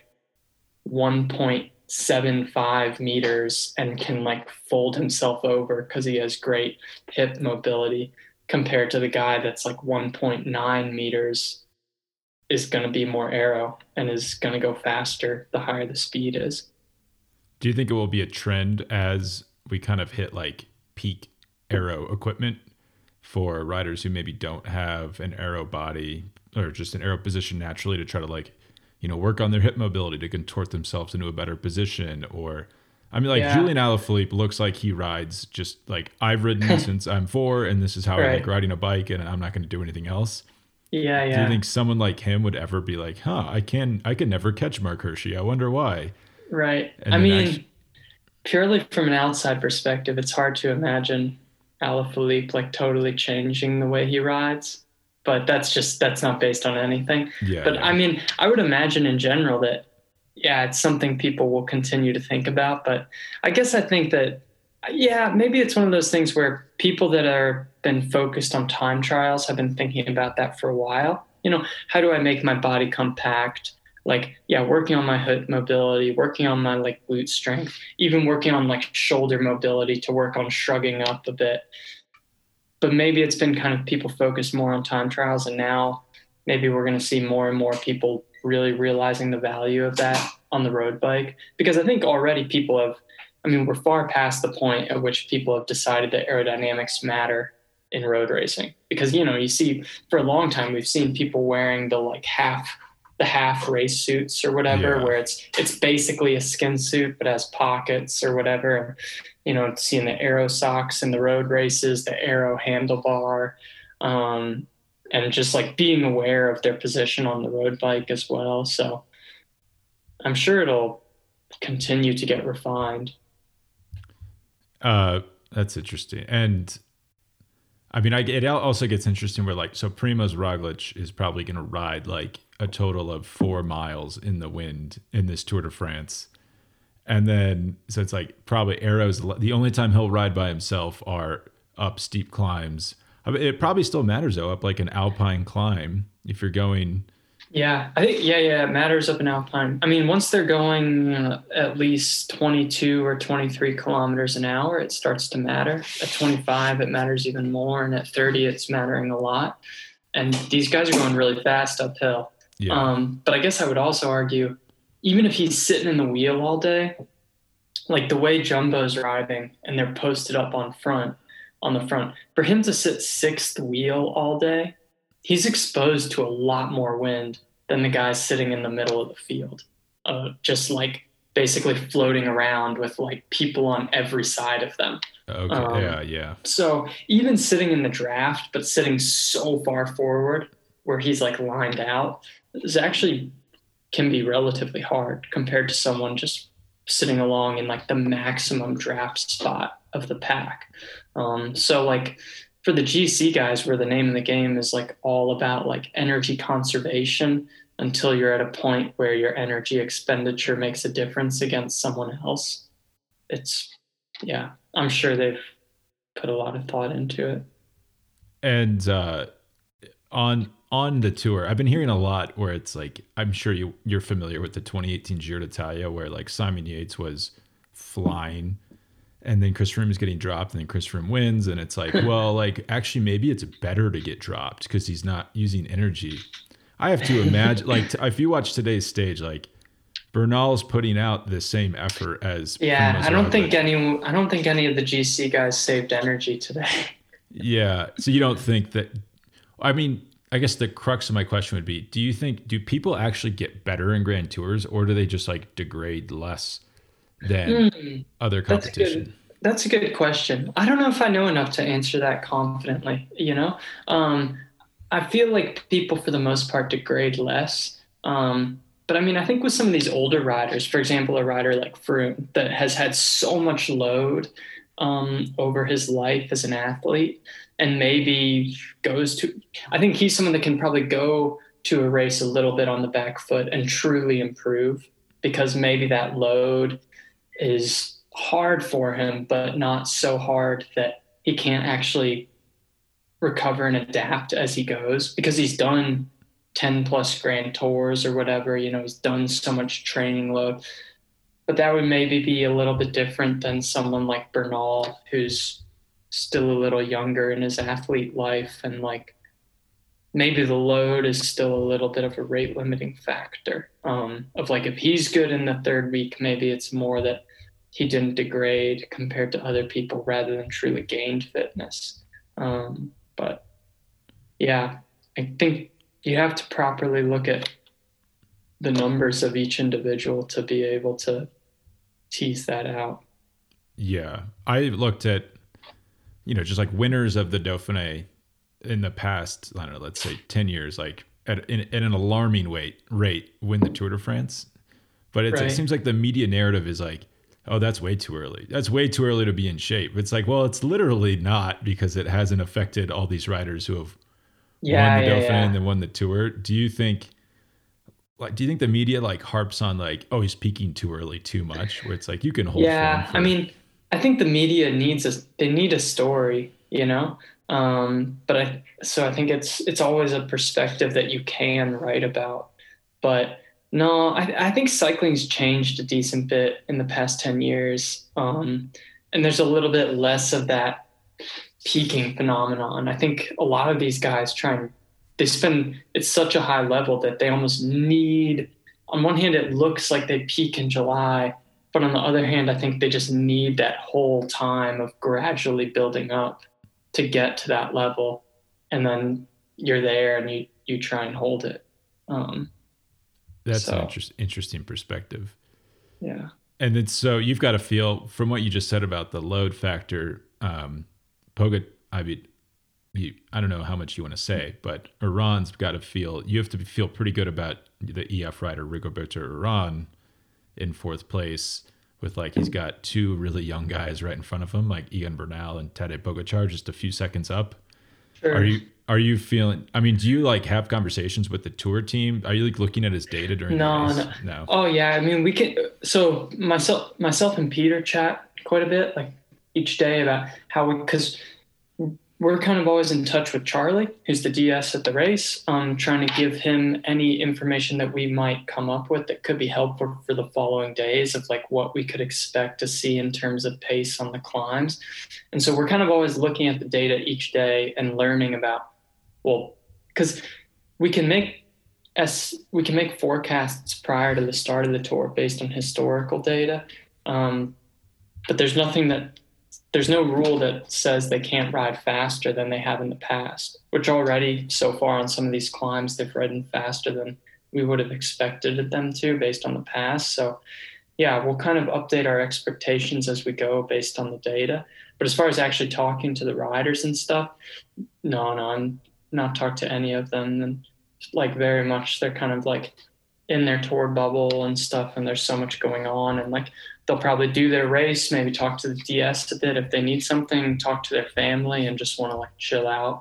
1.75 meters and can like fold himself over because he has great hip mobility, compared to the guy that's like 1.9 meters, is going to be more aero and is going to go faster the higher the speed is. Do you think it will be a trend as we kind of hit like peak aero equipment for riders who maybe don't have an aero body or just an aero position naturally to try to like, work on their hip mobility to contort themselves into a better position? Or, I mean, like Yeah. Julian Alaphilippe looks like he rides just like I've ridden since I'm 4, and this is how I like Right. riding a bike, and I'm not going to do anything else. Yeah, Do you yeah. think someone like him would ever be like, I can never catch Mark Hershey. I wonder why. Right. I And then mean, actually, purely from an outside perspective, it's hard to imagine Alaphilippe like totally changing the way he rides. But that's not based on anything. yeah, But I yeah. mean, I would imagine in general that, yeah, it's something people will continue to think about. But I guess I think that, yeah, maybe it's one of those things where people that are been focused on time trials have been thinking about that for a while. How do I make my body compact? Like, yeah, working on my hip mobility, working on my like glute strength, even working on like shoulder mobility to work on shrugging up a bit. But maybe it's been kind of people focused more on time trials, and now maybe we're going to see more and more people really realizing the value of that on the road bike, because I think already people have, I mean, we're far past the point at which people have decided that aerodynamics matter in road racing, because you see, for a long time we've seen people wearing the half race suits or whatever, Yeah. where it's basically a skin suit but has pockets or whatever. Seeing the aero socks in the road races, the aero handlebar, um, and just like being aware of their position on the road bike as well. So I'm sure it'll continue to get refined. That's interesting. And I mean, it also gets interesting where like, so Primoz Roglic is probably going to ride like a total of 4 miles in the wind in this Tour de France. And then, so it's like probably arrows. The only time he'll ride by himself are up steep climbs. I mean, it probably still matters though, up like an alpine climb. If you're going, Yeah, I think, yeah, it matters up in Alpine. I mean, once they're going at least 22 or 23 kilometers an hour, it starts to matter. At 25, it matters even more. And at 30, it's mattering a lot. And these guys are going really fast uphill. yeah, But I guess I would also argue, even if he's sitting in the wheel all day, like the way Jumbo's riding and they're posted up on the front, for him to sit sixth wheel all day, he's exposed to a lot more wind than the guys sitting in the middle of the field, just like basically floating around with like people on every side of them. okay, yeah. So even sitting in the draft, but sitting so far forward where he's like lined out, is actually can be relatively hard compared to someone just sitting along in like the maximum draft spot of the pack. So like for the GC guys, where the name of the game is like all about like energy conservation until you're at a point where your energy expenditure makes a difference against someone else. It's, yeah, I'm sure they've put a lot of thought into it. And on the tour, I've been hearing a lot where it's like, I'm sure you're familiar with the 2018 Giro d'Italia, where like Simon Yates was flying, and then Chris Froome is getting dropped, and then Chris Froome wins, and it's like, well, like actually maybe it's better to get dropped because he's not using energy. I have to imagine, like, if you watch today's stage, like Bernal's putting out the same effort as Yeah, Primoz I don't think Roglic. I don't think any of the GC guys saved energy today. Yeah, so you don't think that? I mean, I guess the crux of my question would be: do people actually get better in Grand Tours, or do they just like degrade less than other That's a good. competition? That's a good question. I don't know if I know enough to answer that confidently. I feel like people, for the most part, degrade less. But I mean, I think with some of these older riders, for example, a rider like Froome that has had so much load over his life as an athlete, and maybe goes to, I think he's someone that can probably go to a race a little bit on the back foot and truly improve, because maybe that load is hard for him, but not so hard that he can't actually recover and adapt as he goes, because he's done 10 plus grand tours or whatever, he's done so much training load. But that would maybe be a little bit different than someone like Bernal, who's still a little younger in his athlete life, and like maybe the load is still a little bit of a rate limiting factor. Of like, if he's good in the third week, maybe it's more that he didn't degrade compared to other people rather than truly gained fitness. But yeah, I think you have to properly look at the numbers of each individual to be able to tease that out. Yeah. I looked at, just like winners of the Dauphiné in the past, I don't know, let's say 10 years, like at an alarming rate win the Tour de France. But it seems like the media narrative is like, oh, that's way too early. That's way too early to be in shape. It's like, well, it's literally not, because it hasn't affected all these riders who have won the Dauphiné and then won the Tour. Do you think the media like harps on like, oh, he's peaking too early too much, where it's like you can hold form for... I mean, I think the media need a story, but I think it's always a perspective that you can write about. But no, I think cycling's changed a decent bit in the past 10 years. And there's a little bit less of that peaking phenomenon. I think a lot of these guys it's such a high level that they almost need, on one hand, it looks like they peak in July, but on the other hand, I think they just need that whole time of gradually building up to get to that level. And then you're there and you try and hold it. That's an interesting perspective. Yeah. And then, so you've got to feel, from what you just said about the load factor, Pogacar, I don't know how much you want to say, but Uran's got to feel, you have to feel pretty good about the EF rider Rigoberto Uran in fourth place, with like, he's got two really young guys right in front of him, like Egan Bernal and Tadej Pogacar, just a few seconds up. Sure. Are you feeling, I mean, do you like have conversations with the Tour team? Are you like looking at his data during the race? No. Oh yeah. I mean, we can, so myself and Peter chat quite a bit, like each day, about how because we're kind of always in touch with Charlie, who's the DS at the race, trying to give him any information that we might come up with that could be helpful for the following days, of like what we could expect to see in terms of pace on the climbs. And so we're kind of always looking at the data each day and learning about, well, because we can make forecasts prior to the start of the tour based on historical data, but there's no rule that says they can't ride faster than they have in the past, which already so far on some of these climbs, they've ridden faster than we would have expected them to based on the past. So yeah, we'll kind of update our expectations as we go based on the data. But as far as actually talking to the riders and stuff, no, I'm not talked to any of them. And like very much, they're kind of like in their tour bubble and stuff. And there's so much going on, and like, they'll probably do their race, maybe talk to the DS a bit if they need something, talk to their family, and just want to like chill out.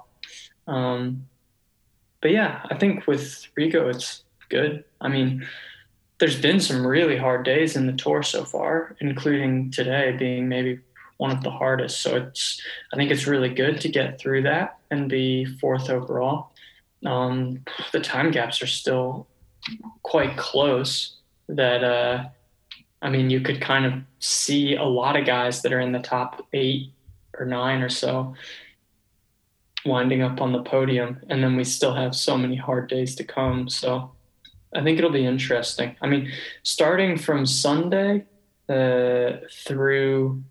But yeah, I think with Rigo, it's good. I mean, there's been some really hard days in the tour so far, including today being maybe one of the hardest. So I think it's really good to get through that and be fourth overall. The time gaps are still quite close that, I mean, you could kind of see a lot of guys that are in the top 8 or 9 or so winding up on the podium. And then we still have so many hard days to come. So I think it'll be interesting. I mean, starting from Sunday through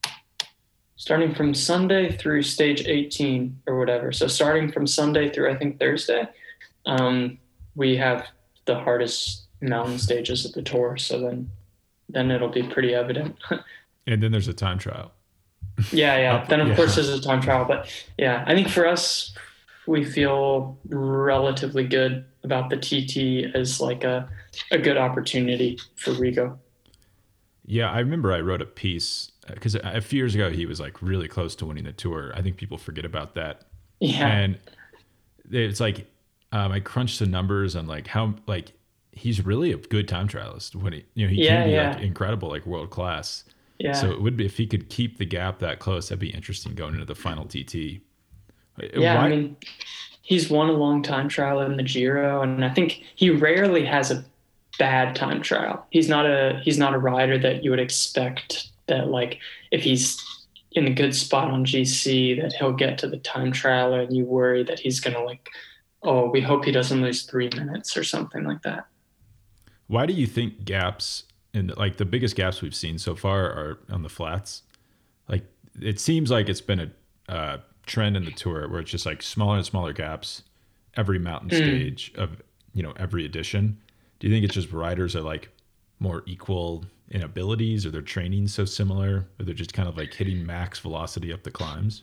stage 18 or whatever. So starting from Sunday through, I think, Thursday, we have the hardest mountain stages of the tour. So then it'll be pretty evident. And then there's a time trial. Yeah. Then of course there's a time trial, but yeah, I think for us, we feel relatively good about the TT as like a good opportunity for Rigo. Yeah. I remember I wrote a piece because a few years ago, he was like really close to winning the tour. I think people forget about that. Yeah. And it's like, I crunched the numbers on like how like he's really a good time trialist when he Yeah, can be yeah, like incredible, like world class. So yeah. it would be if he could keep the gap that close, that'd be interesting going into the final TT. Yeah, I Why? mean, he's won a long time trial in the Giro, and I think he rarely has a bad time trial. He's not a rider that you would expect that like if he's in a good spot on GC that he'll get to the time trial and you worry that he's gonna like, oh, we hope he doesn't lose 3 minutes or something like that. Why do you think gaps in like the biggest gaps we've seen so far are on the flats? Like it seems like it's been a trend in the tour where it's just like smaller and smaller gaps every mountain Mm. stage of every edition. Do you think it's just riders are like more equal in abilities, or their training so similar, or they're just kind of like hitting max velocity up the climbs?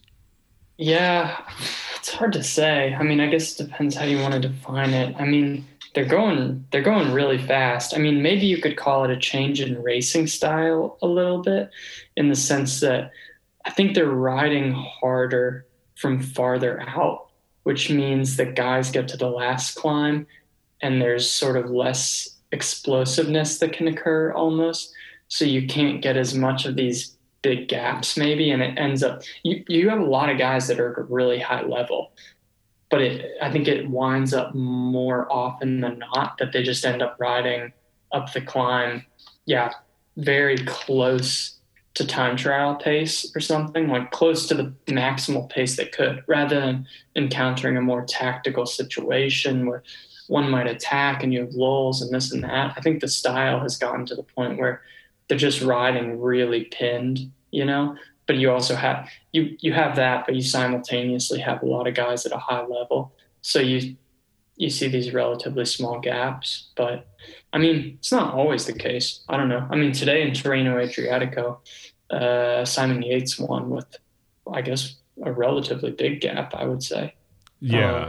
Yeah, it's hard to say. I mean, I guess it depends how you want to define it. I mean, they're going really fast. I mean, maybe you could call it a change in racing style a little bit in the sense that I think they're riding harder from farther out, which means that guys get to the last climb and there's sort of less explosiveness that can occur almost. So you can't get as much of these big gaps maybe. And it ends up, you have a lot of guys that are at a really high level, but I think it winds up more often than not that they just end up riding up the climb. Yeah. Very close to time trial pace or something like close to the maximal pace they could rather than encountering a more tactical situation where one might attack and you have lulls and this and that. I think the style has gotten to the point where they're just riding really pinned. But you also have you have that, but you simultaneously have a lot of guys at a high level. So you see these relatively small gaps. But I mean, it's not always the case. I don't know. I mean, today in Torino Adriatico, Simon Yates won with, I guess, a relatively big gap, I would say. Yeah, Um,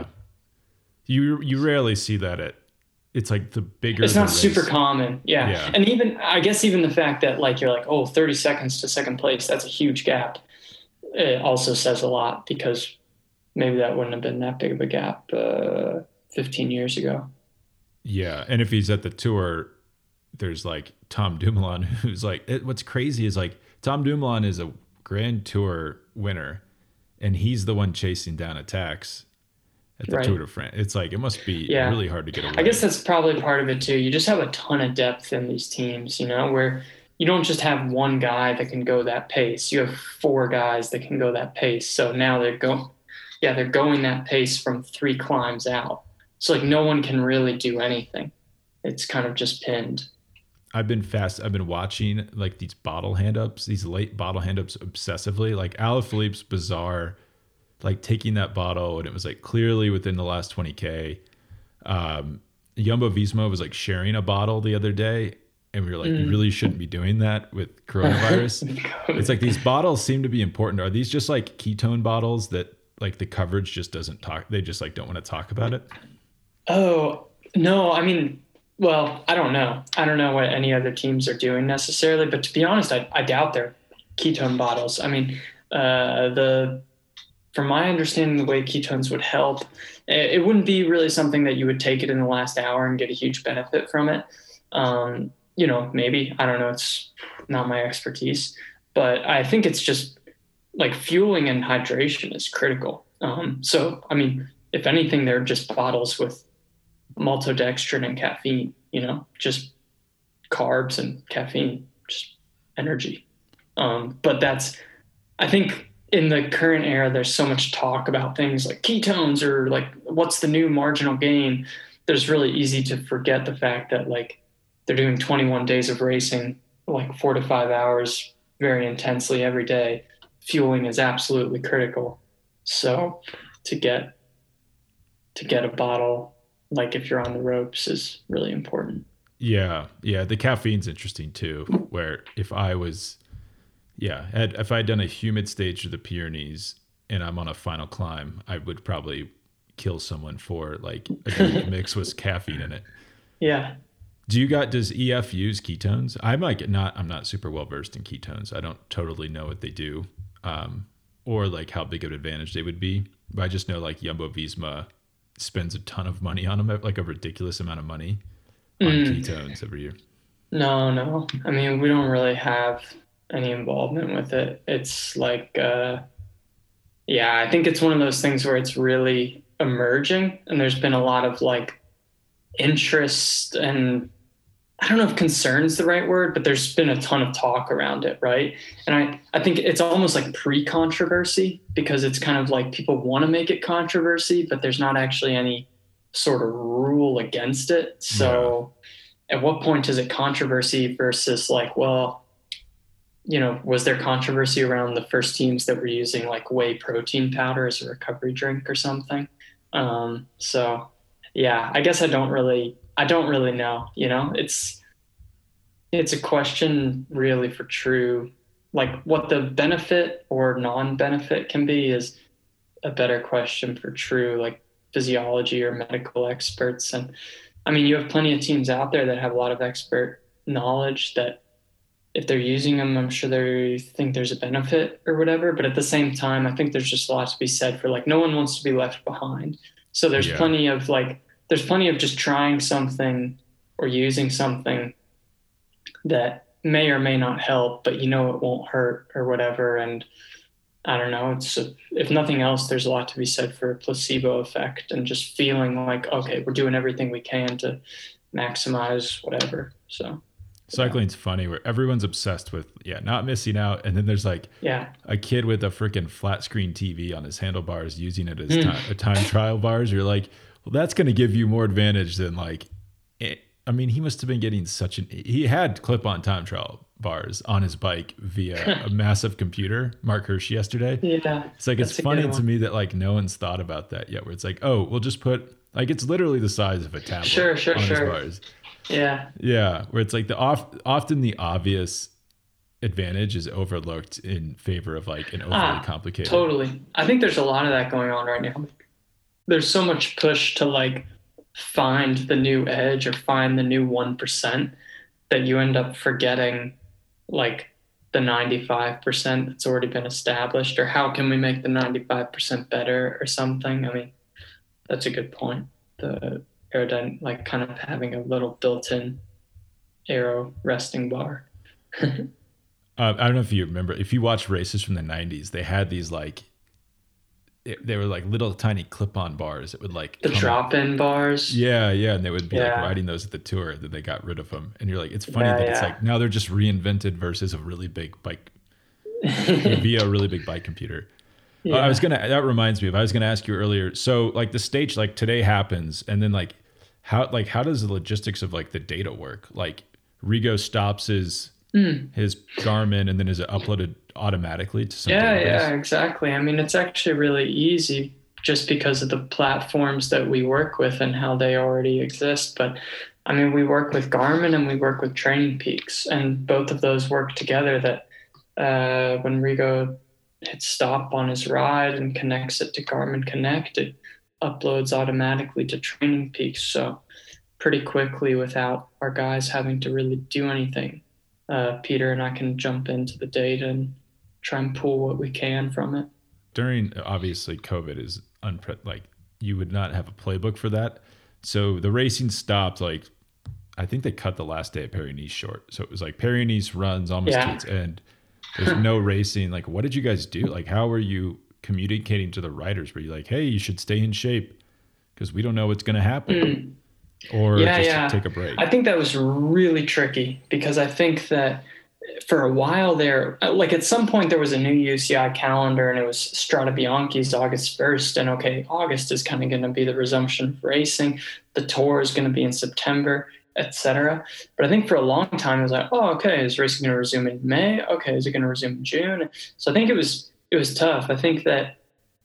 you rarely see that it's like the bigger It's the not super race. common. Yeah. Yeah. And even, I guess, even the fact that, like, you're like, oh, 30 seconds to second place, that's a huge gap. It also says a lot because maybe that wouldn't have been that big of a gap 15 years ago. Yeah, and if he's at the tour, there's like Tom Dumoulin, who's like, what's crazy is like Tom Dumoulin is a Grand Tour winner, and he's the one chasing down attacks at the Tour Right. de France. It's like it must be Yeah. really hard to get I guess away. that's probably part of it too. You just have a ton of depth in these teams, where you don't just have one guy that can go that pace. You have four guys that can go that pace. So now they're going that pace from three climbs out. So like no one can really do anything. It's kind of just pinned. I've been watching like these bottle hand ups, these late bottle hand ups obsessively. Like Alaphilippe's bizarre, like taking that bottle and it was like clearly within the last 20K. Jumbo Visma was like sharing a bottle the other day, and we were like, you really shouldn't be doing that with coronavirus. It's like these bottles seem to be important. Are these just like ketone bottles that like the coverage just doesn't talk? They just like don't want to talk about it. Oh, no, I mean, well, I don't know. I don't know what any other teams are doing necessarily, but to be honest, I doubt they're ketone bottles. I mean, the from my understanding, the way ketones would help, it wouldn't be really something that you would take it in the last hour and get a huge benefit from it. Maybe, I don't know. It's not my expertise, but I think it's just like fueling and hydration is critical. So, I mean, if anything, they're just bottles with maltodextrin and caffeine, just carbs and caffeine, just energy. But I think in the current era, there's so much talk about things like ketones or like what's the new marginal gain. There's really easy to forget the fact that like they're doing 21 days of racing, like 4 to 5 hours, very intensely every day. Fueling is absolutely critical. So to get a bottle, like if you're on the ropes, is really important. Yeah, yeah. The caffeine's interesting too. Where if I was, yeah, if I had done a humid stage of the Pyrenees and I'm on a final climb, I would probably kill someone for like a drink mix with caffeine in it. Yeah. Does EF use ketones? I'm not super well versed in ketones. I don't totally know what they do, or like how big of an advantage they would be. But I just know like Jumbo Visma spends a ton of money on them, like a ridiculous amount of money on ketones every year? No. I mean, we don't really have any involvement with it. It's like, yeah, I think it's one of those things where it's really emerging, and there's been a lot of like interest, and I don't know if concern's the right word, but there's been a ton of talk around it, right? And I think it's almost like pre-controversy, because it's kind of like people want to make it controversy, but there's not actually any sort of rule against it. So at what point is it controversy versus like, well, was there controversy around the first teams that were using like whey protein powder as a recovery drink or something? So yeah, I guess I don't really know, it's a question really for True. Like what the benefit or non-benefit can be is a better question for True, like physiology or medical experts. And I mean, you have plenty of teams out there that have a lot of expert knowledge that if they're using them, I'm sure they think there's a benefit or whatever. But at the same time, I think there's just a lot to be said for like, no one wants to be left behind. So there's plenty of just trying something or using something that may or may not help, but it won't hurt or whatever. And I don't know, if nothing else, there's a lot to be said for a placebo effect and just feeling like, okay, we're doing everything we can to maximize whatever. So cycling's funny where everyone's obsessed with not missing out, and then there's like a kid with a freaking flat screen TV on his handlebars using it as time trial bars. You're like, well, that's going to give you more advantage than like I mean, he must have been getting he had clip-on time trial bars on his bike via a massive computer, Mark Hershey yesterday. Yeah. It's like, it's funny to me that like no one's thought about that yet, where it's like, oh, we'll just put, like, it's literally the size of a tablet on his bars. Yeah. Yeah. Where it's like often the obvious advantage is overlooked in favor of like an overly complicated. Totally. I think there's a lot of that going on right now. There's so much push to like find the new edge or find the new 1% that you end up forgetting like the 95% that's already been established, or how can we make the 95% better or something. I mean, that's a good point. The aerodynamic, like kind of having a little built-in aero resting bar. I don't know if you remember, if you watch races from the 90s, they had these like, they were like little tiny clip-on bars. It would like the drop-in bars. Yeah, and they would be like riding those at the tour. Then they got rid of them, and you're like, it's funny that it's like now they're just reinvented versus a really big bike via a really big bike computer. Yeah. That reminds me of, I was gonna ask you earlier. So like the stage like today happens, and then like how does the logistics of like the data work? Like Rigo stops his Garmin, and then is it uploaded automatically to some database? Yeah, exactly. I mean, it's actually really easy just because of the platforms that we work with and how they already exist. But I mean, we work with Garmin and we work with Training Peaks, and both of those work together, that when Rigo hits stop on his ride and connects it to Garmin Connect, it uploads automatically to Training Peaks. So pretty quickly, without our guys having to really do anything, Peter and I can jump into the data and try and pull what we can from it. During, obviously, COVID is like you would not have a playbook for that. So the racing stopped, like I think they cut the last day of Paris-Nice short. So it was like Paris-Nice runs almost to its end. There's no racing. Like, what did you guys do? Like, how were you communicating to the riders? Were you like, hey, you should stay in shape because we don't know what's going to happen? Or just take a break? I think that was really tricky, because I think that for a while there, like at some point there was a new UCI calendar, and it was Strade Bianchi's August 1st. And okay, August is kind of going to be the resumption of racing. The tour is going to be in September, etc. But I think for a long time it was like, oh, okay, is racing going to resume in May? Okay, is it going to resume in June? So I think it was tough. I think that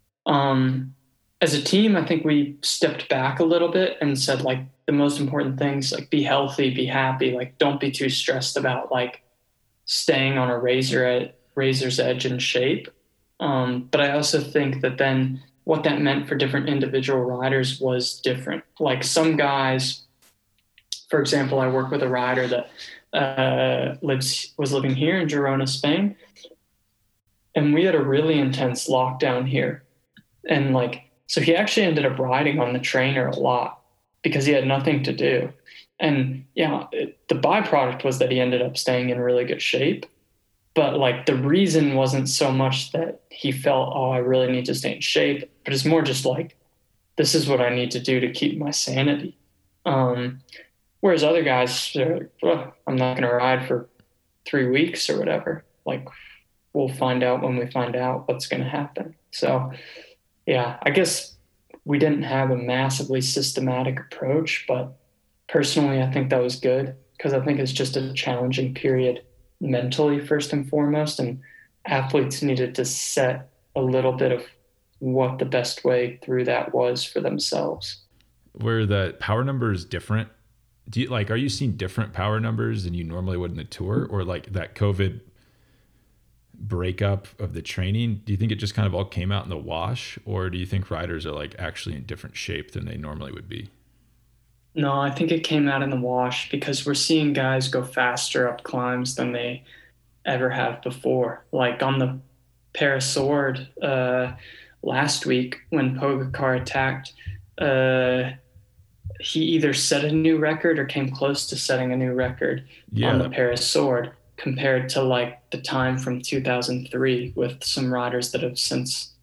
as a team, I think we stepped back a little bit and said, like, the most important things, like, be healthy, be happy, like, don't be too stressed about like staying on a razor's edge in shape. But I also think that then what that meant for different individual riders was different. Like some guys, for example, I work with a rider that was living here in Girona, Spain, and we had a really intense lockdown here. And like So he actually ended up riding on the trainer a lot because he had nothing to do. And yeah, the byproduct was that he ended up staying in really good shape. But like the reason wasn't so much that he felt, oh, I really need to stay in shape, but it's more just like, this is what I need to do to keep my sanity. Whereas other guys, they're like, well, I'm not going to ride for 3 weeks or whatever. Like, we'll find out when we find out what's going to happen. So, yeah, I guess we didn't have a massively systematic approach, but personally, I think that was good because I think it's just a challenging period mentally, first and foremost, and athletes needed to set a little bit of what the best way through that was for themselves. Were the power numbers different? Are you seeing different power numbers than you normally would in the tour, or like that COVID breakup of the training? Do you think it just kind of all came out in the wash, or do you think riders are like actually in different shape than they normally would be? No, I think it came out in the wash because we're seeing guys go faster up climbs than they ever have before. Like on the Paris Sword last week when Pogacar attacked, he either set a new record or came close to setting a new record on the Paris Sword compared to like the time from 2003 with some riders that have since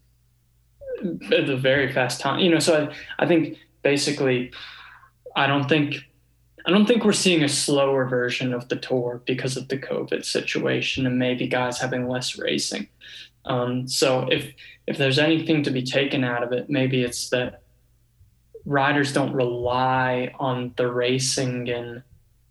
the very fast time, so I think basically I don't think we're seeing a slower version of the tour because of the COVID situation and maybe guys having less racing. So if there's anything to be taken out of it, maybe it's that riders don't rely on the racing in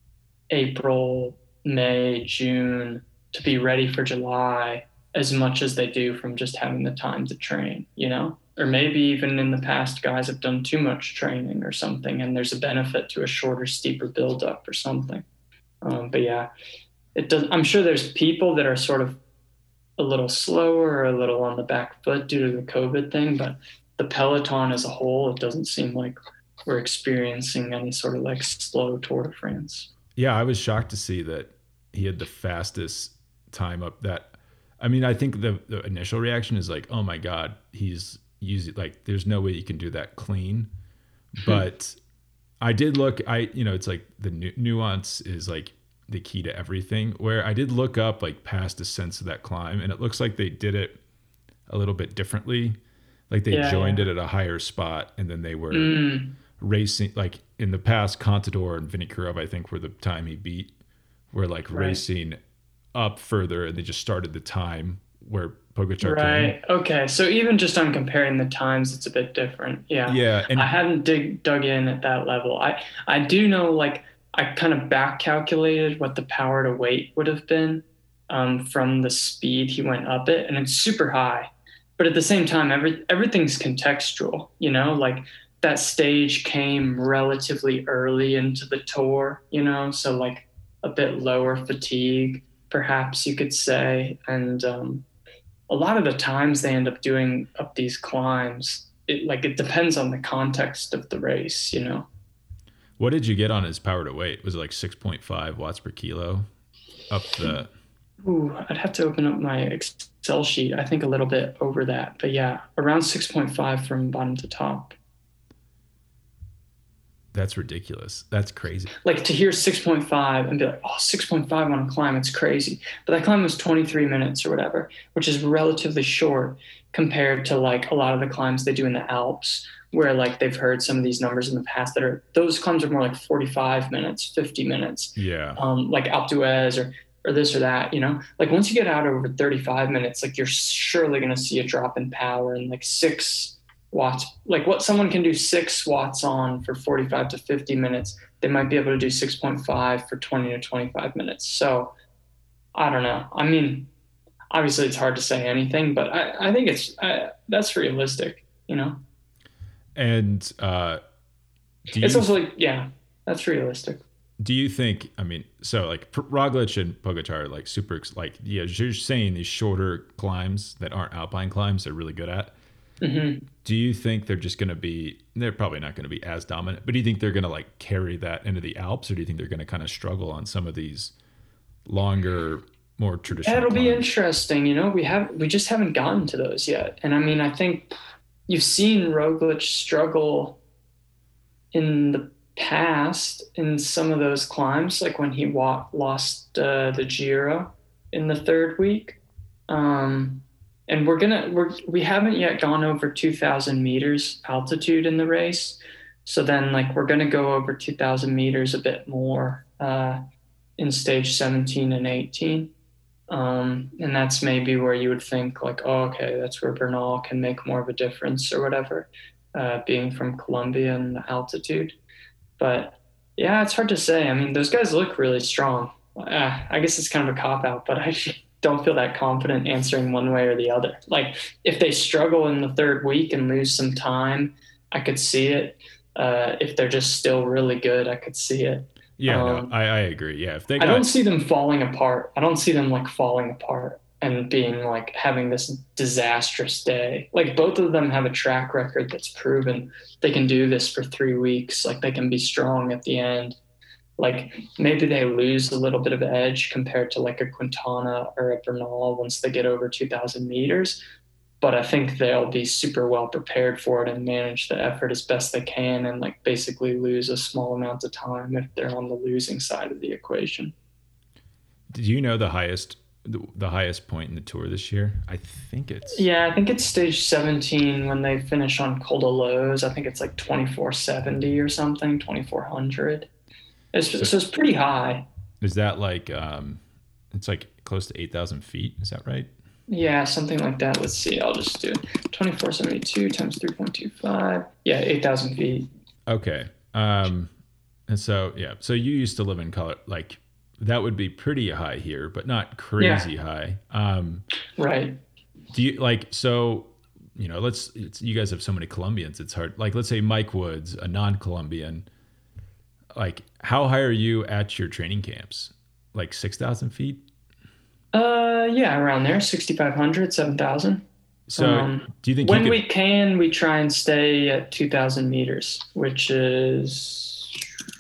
April, May, June to be ready for July as much as they do from just having the time to train, or maybe even in the past guys have done too much training or something and there's a benefit to a shorter, steeper buildup or something. But yeah, I'm sure there's people that are sort of a little slower or a little on the back foot due to the COVID thing, but the peloton as a whole, it doesn't seem like we're experiencing any sort of like slow Tour de France. Yeah, I was shocked to see that he had the fastest time up that. I mean, I think the initial reaction is like, oh my God, he's using, like, there's no way you can do that clean. But I did look, it's like the nuance is like the key to everything, where I did look up like past descents of that climb and it looks like they did it a little bit differently. Like they joined it at a higher spot and then they were racing, like in the past, Contador and Vinokurov, I think were the time he beat, were like racing up further and they just started the time where Pogacar came. Okay. So even just on comparing the times, it's a bit different. Yeah. And I hadn't dug in at that level. I do know, like, I kind of back calculated what the power to weight would have been from the speed he went up it, and it's super high. But at the same time, everything's contextual, like that stage came relatively early into the tour, so like a bit lower fatigue, perhaps you could say. And a lot of the times they end up doing up these climbs, it depends on the context of the race, What did you get on his power to weight? Was it like 6.5 watts per kilo up the... Ooh, I'd have to open up my Excel sheet. I think a little bit over that. But yeah, around 6.5 from bottom to top. That's ridiculous. That's crazy. Like to hear 6.5 and be like, oh, 6.5 on a climb, it's crazy. But that climb was 23 minutes or whatever, which is relatively short compared to like a lot of the climbs they do in the Alps, where like they've heard some of these numbers in the past those climbs are more like 45 minutes, 50 minutes. Yeah. Like Alpe d'Huez or this or that, like once you get out over 35 minutes, like you're surely going to see a drop in power and like 6 watts, like what someone can do 6 watts on for 45 to 50 minutes, they might be able to do 6.5 for 20 to 25 minutes. So I don't know. I mean, obviously it's hard to say anything, but I think that's realistic, And it's also like, yeah, that's realistic. Do you think, I mean, so like Roglic and Pogacar are like super, like, yeah, you're saying these shorter climbs that aren't alpine climbs they're really good at. Mm-hmm. Do you think they're probably not going to be as dominant, but do you think they're going to like carry that into the Alps, or do you think they're going to kind of struggle on some of these longer, more traditional It'll climbs? be interesting. We just haven't gotten to those yet. And I mean, I think you've seen Roglic struggle in the past in some of those climbs, like when he lost the Giro in the third week. And we haven't yet gone over 2,000 meters altitude in the race. So then like we're going to go over 2,000 meters a bit more in stage 17 and 18. And that's maybe where you would think like, oh, okay, that's where Bernal can make more of a difference or whatever, being from Colombia and the altitude. But yeah, it's hard to say. I mean, those guys look really strong. I guess it's kind of a cop out, but I don't feel that confident answering one way or the other. Like if they struggle in the third week and lose some time, I could see it. If they're just still really good, I could see it. Yeah, no, I agree. Yeah, if they I don't see them falling apart. I don't see them like falling apart and being like having this disastrous day. Like both of them have a track record that's proven they can do this for 3 weeks. Like they can be strong at the end. Like maybe they lose a little bit of edge compared to like a Quintana or a Bernal once they get over 2,000 meters. But I think they'll be super well prepared for it and manage the effort as best they can and like basically lose a small amount of time if they're on the losing side of the equation. Did you know the highest point in the Tour this year? I think it's stage 17 when they finish on Col de Loz. I think it's like 2470 or something, 2400. So it's pretty high. Is that like it's like close to 8,000 feet? Is that right? Yeah, something like that. Let's see. I'll just do 2472 times 3.25. Yeah, 8,000 feet. Okay. And so so you used to live in Colorado, like that would be pretty high here, but not crazy high. Right. Do you like so? You know, you guys have so many Colombians. It's hard. Like, let's say Mike Woods, a non-Colombian. Like, how high are you at your training camps? Like 6,000 feet? Yeah, around there, 6,500, 7,000. So, do you think when we can, we try and stay at 2,000 meters, which is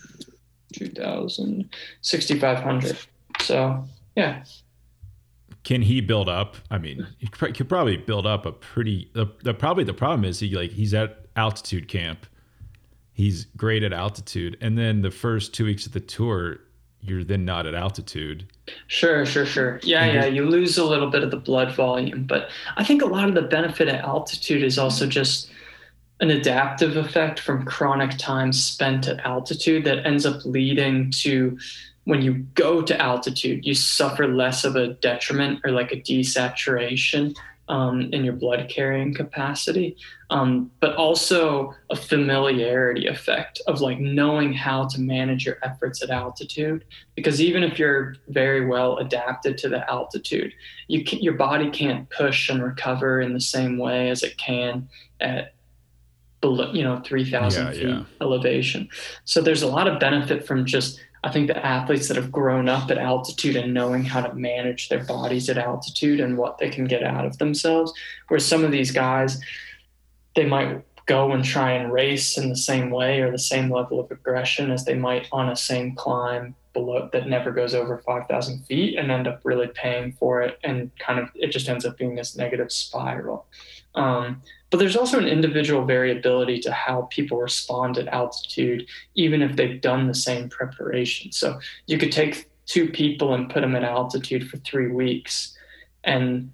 2,000, 6,500. So, yeah. Can he build up? I mean, he could probably build up a pretty. Probably the problem is he's at altitude camp. He's great at altitude, and then the first 2 weeks of the Tour, you're then not at altitude. Sure. Yeah, you lose a little bit of the blood volume, but I think a lot of the benefit at altitude is also just an adaptive effect from chronic time spent at altitude that ends up leading to when you go to altitude, you suffer less of a detriment or like a desaturation in your blood carrying capacity, but also a familiarity effect of like knowing how to manage your efforts at altitude. Because even if you're very well adapted to the altitude, your body can't push and recover in the same way as it can at below, 3,000 feet elevation. So there's a lot of benefit from just, I think, the athletes that have grown up at altitude and knowing how to manage their bodies at altitude and what they can get out of themselves. Whereas some of these guys, they might go and try and race in the same way or the same level of aggression as they might on a same climb below that never goes over 5,000 feet and end up really paying for it. And kind of, it just ends up being this negative spiral. But there's also an individual variability to how people respond at altitude, even if they've done the same preparation. So you could take two people and put them at altitude for 3 weeks, and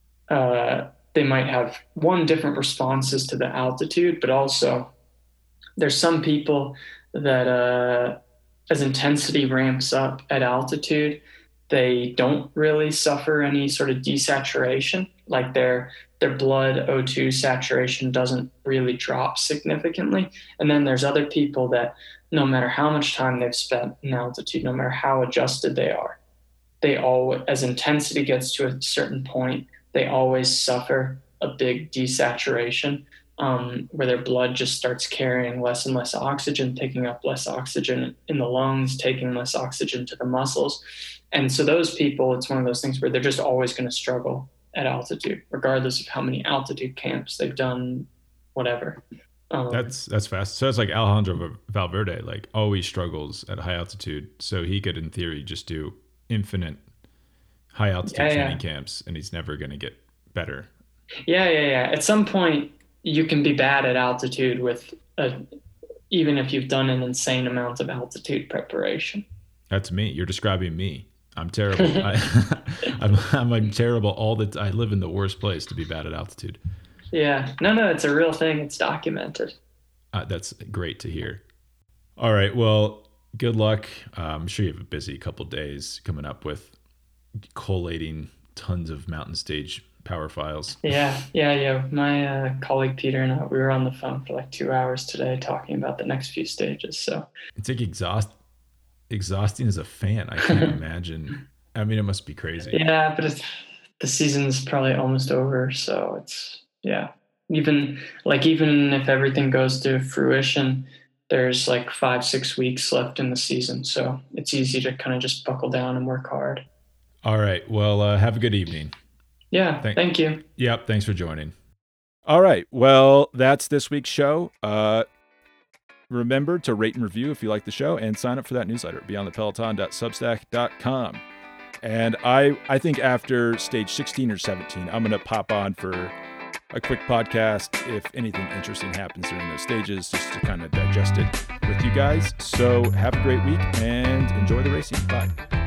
they might have different responses to the altitude, but also there's some people that as intensity ramps up at altitude, they don't really suffer any sort of desaturation, like their blood O2 saturation doesn't really drop significantly. And then there's other people that no matter how much time they've spent in altitude, no matter how adjusted they are, they always, as intensity gets to a certain point, they always suffer a big desaturation, where their blood just starts carrying less and less oxygen, taking up less oxygen in the lungs, taking less oxygen to the muscles. And so those people, it's one of those things where they're just always going to struggle at altitude, regardless of how many altitude camps they've done, whatever. That's fast. So it's like Alejandro Valverde, like always struggles at high altitude. So he could, in theory, just do infinite high altitude training camps, and he's never going to get better. Yeah. At some point, you can be bad at altitude even if you've done an insane amount of altitude preparation. That's me. You're describing me. I'm terrible. I'm terrible I live in the worst place to be bad at altitude. Yeah. No, it's a real thing. It's documented. That's great to hear. All right. Well, good luck. I'm sure you have a busy couple days coming up with collating tons of mountain stage power files. Yeah. My colleague Peter and I, we were on the phone for like 2 hours today talking about the next few stages. So it's like exhausting as a fan. I can't imagine. I mean, it must be crazy. Yeah, but the season's probably almost over. So it's, yeah. Even if everything goes to fruition, there's like 5-6 weeks left in the season. So it's easy to kind of just buckle down and work hard. All right. Well, have a good evening. Yeah. Thank you. Yep. Thanks for joining. All right. Well, that's this week's show. Remember to rate and review if you like the show, and sign up for that newsletter at beyondthepeloton.substack.com. And I think after stage 16 or 17, I'm going to pop on for a quick podcast if anything interesting happens during those stages, just to kind of digest it with you guys. So have a great week and enjoy the racing. Bye.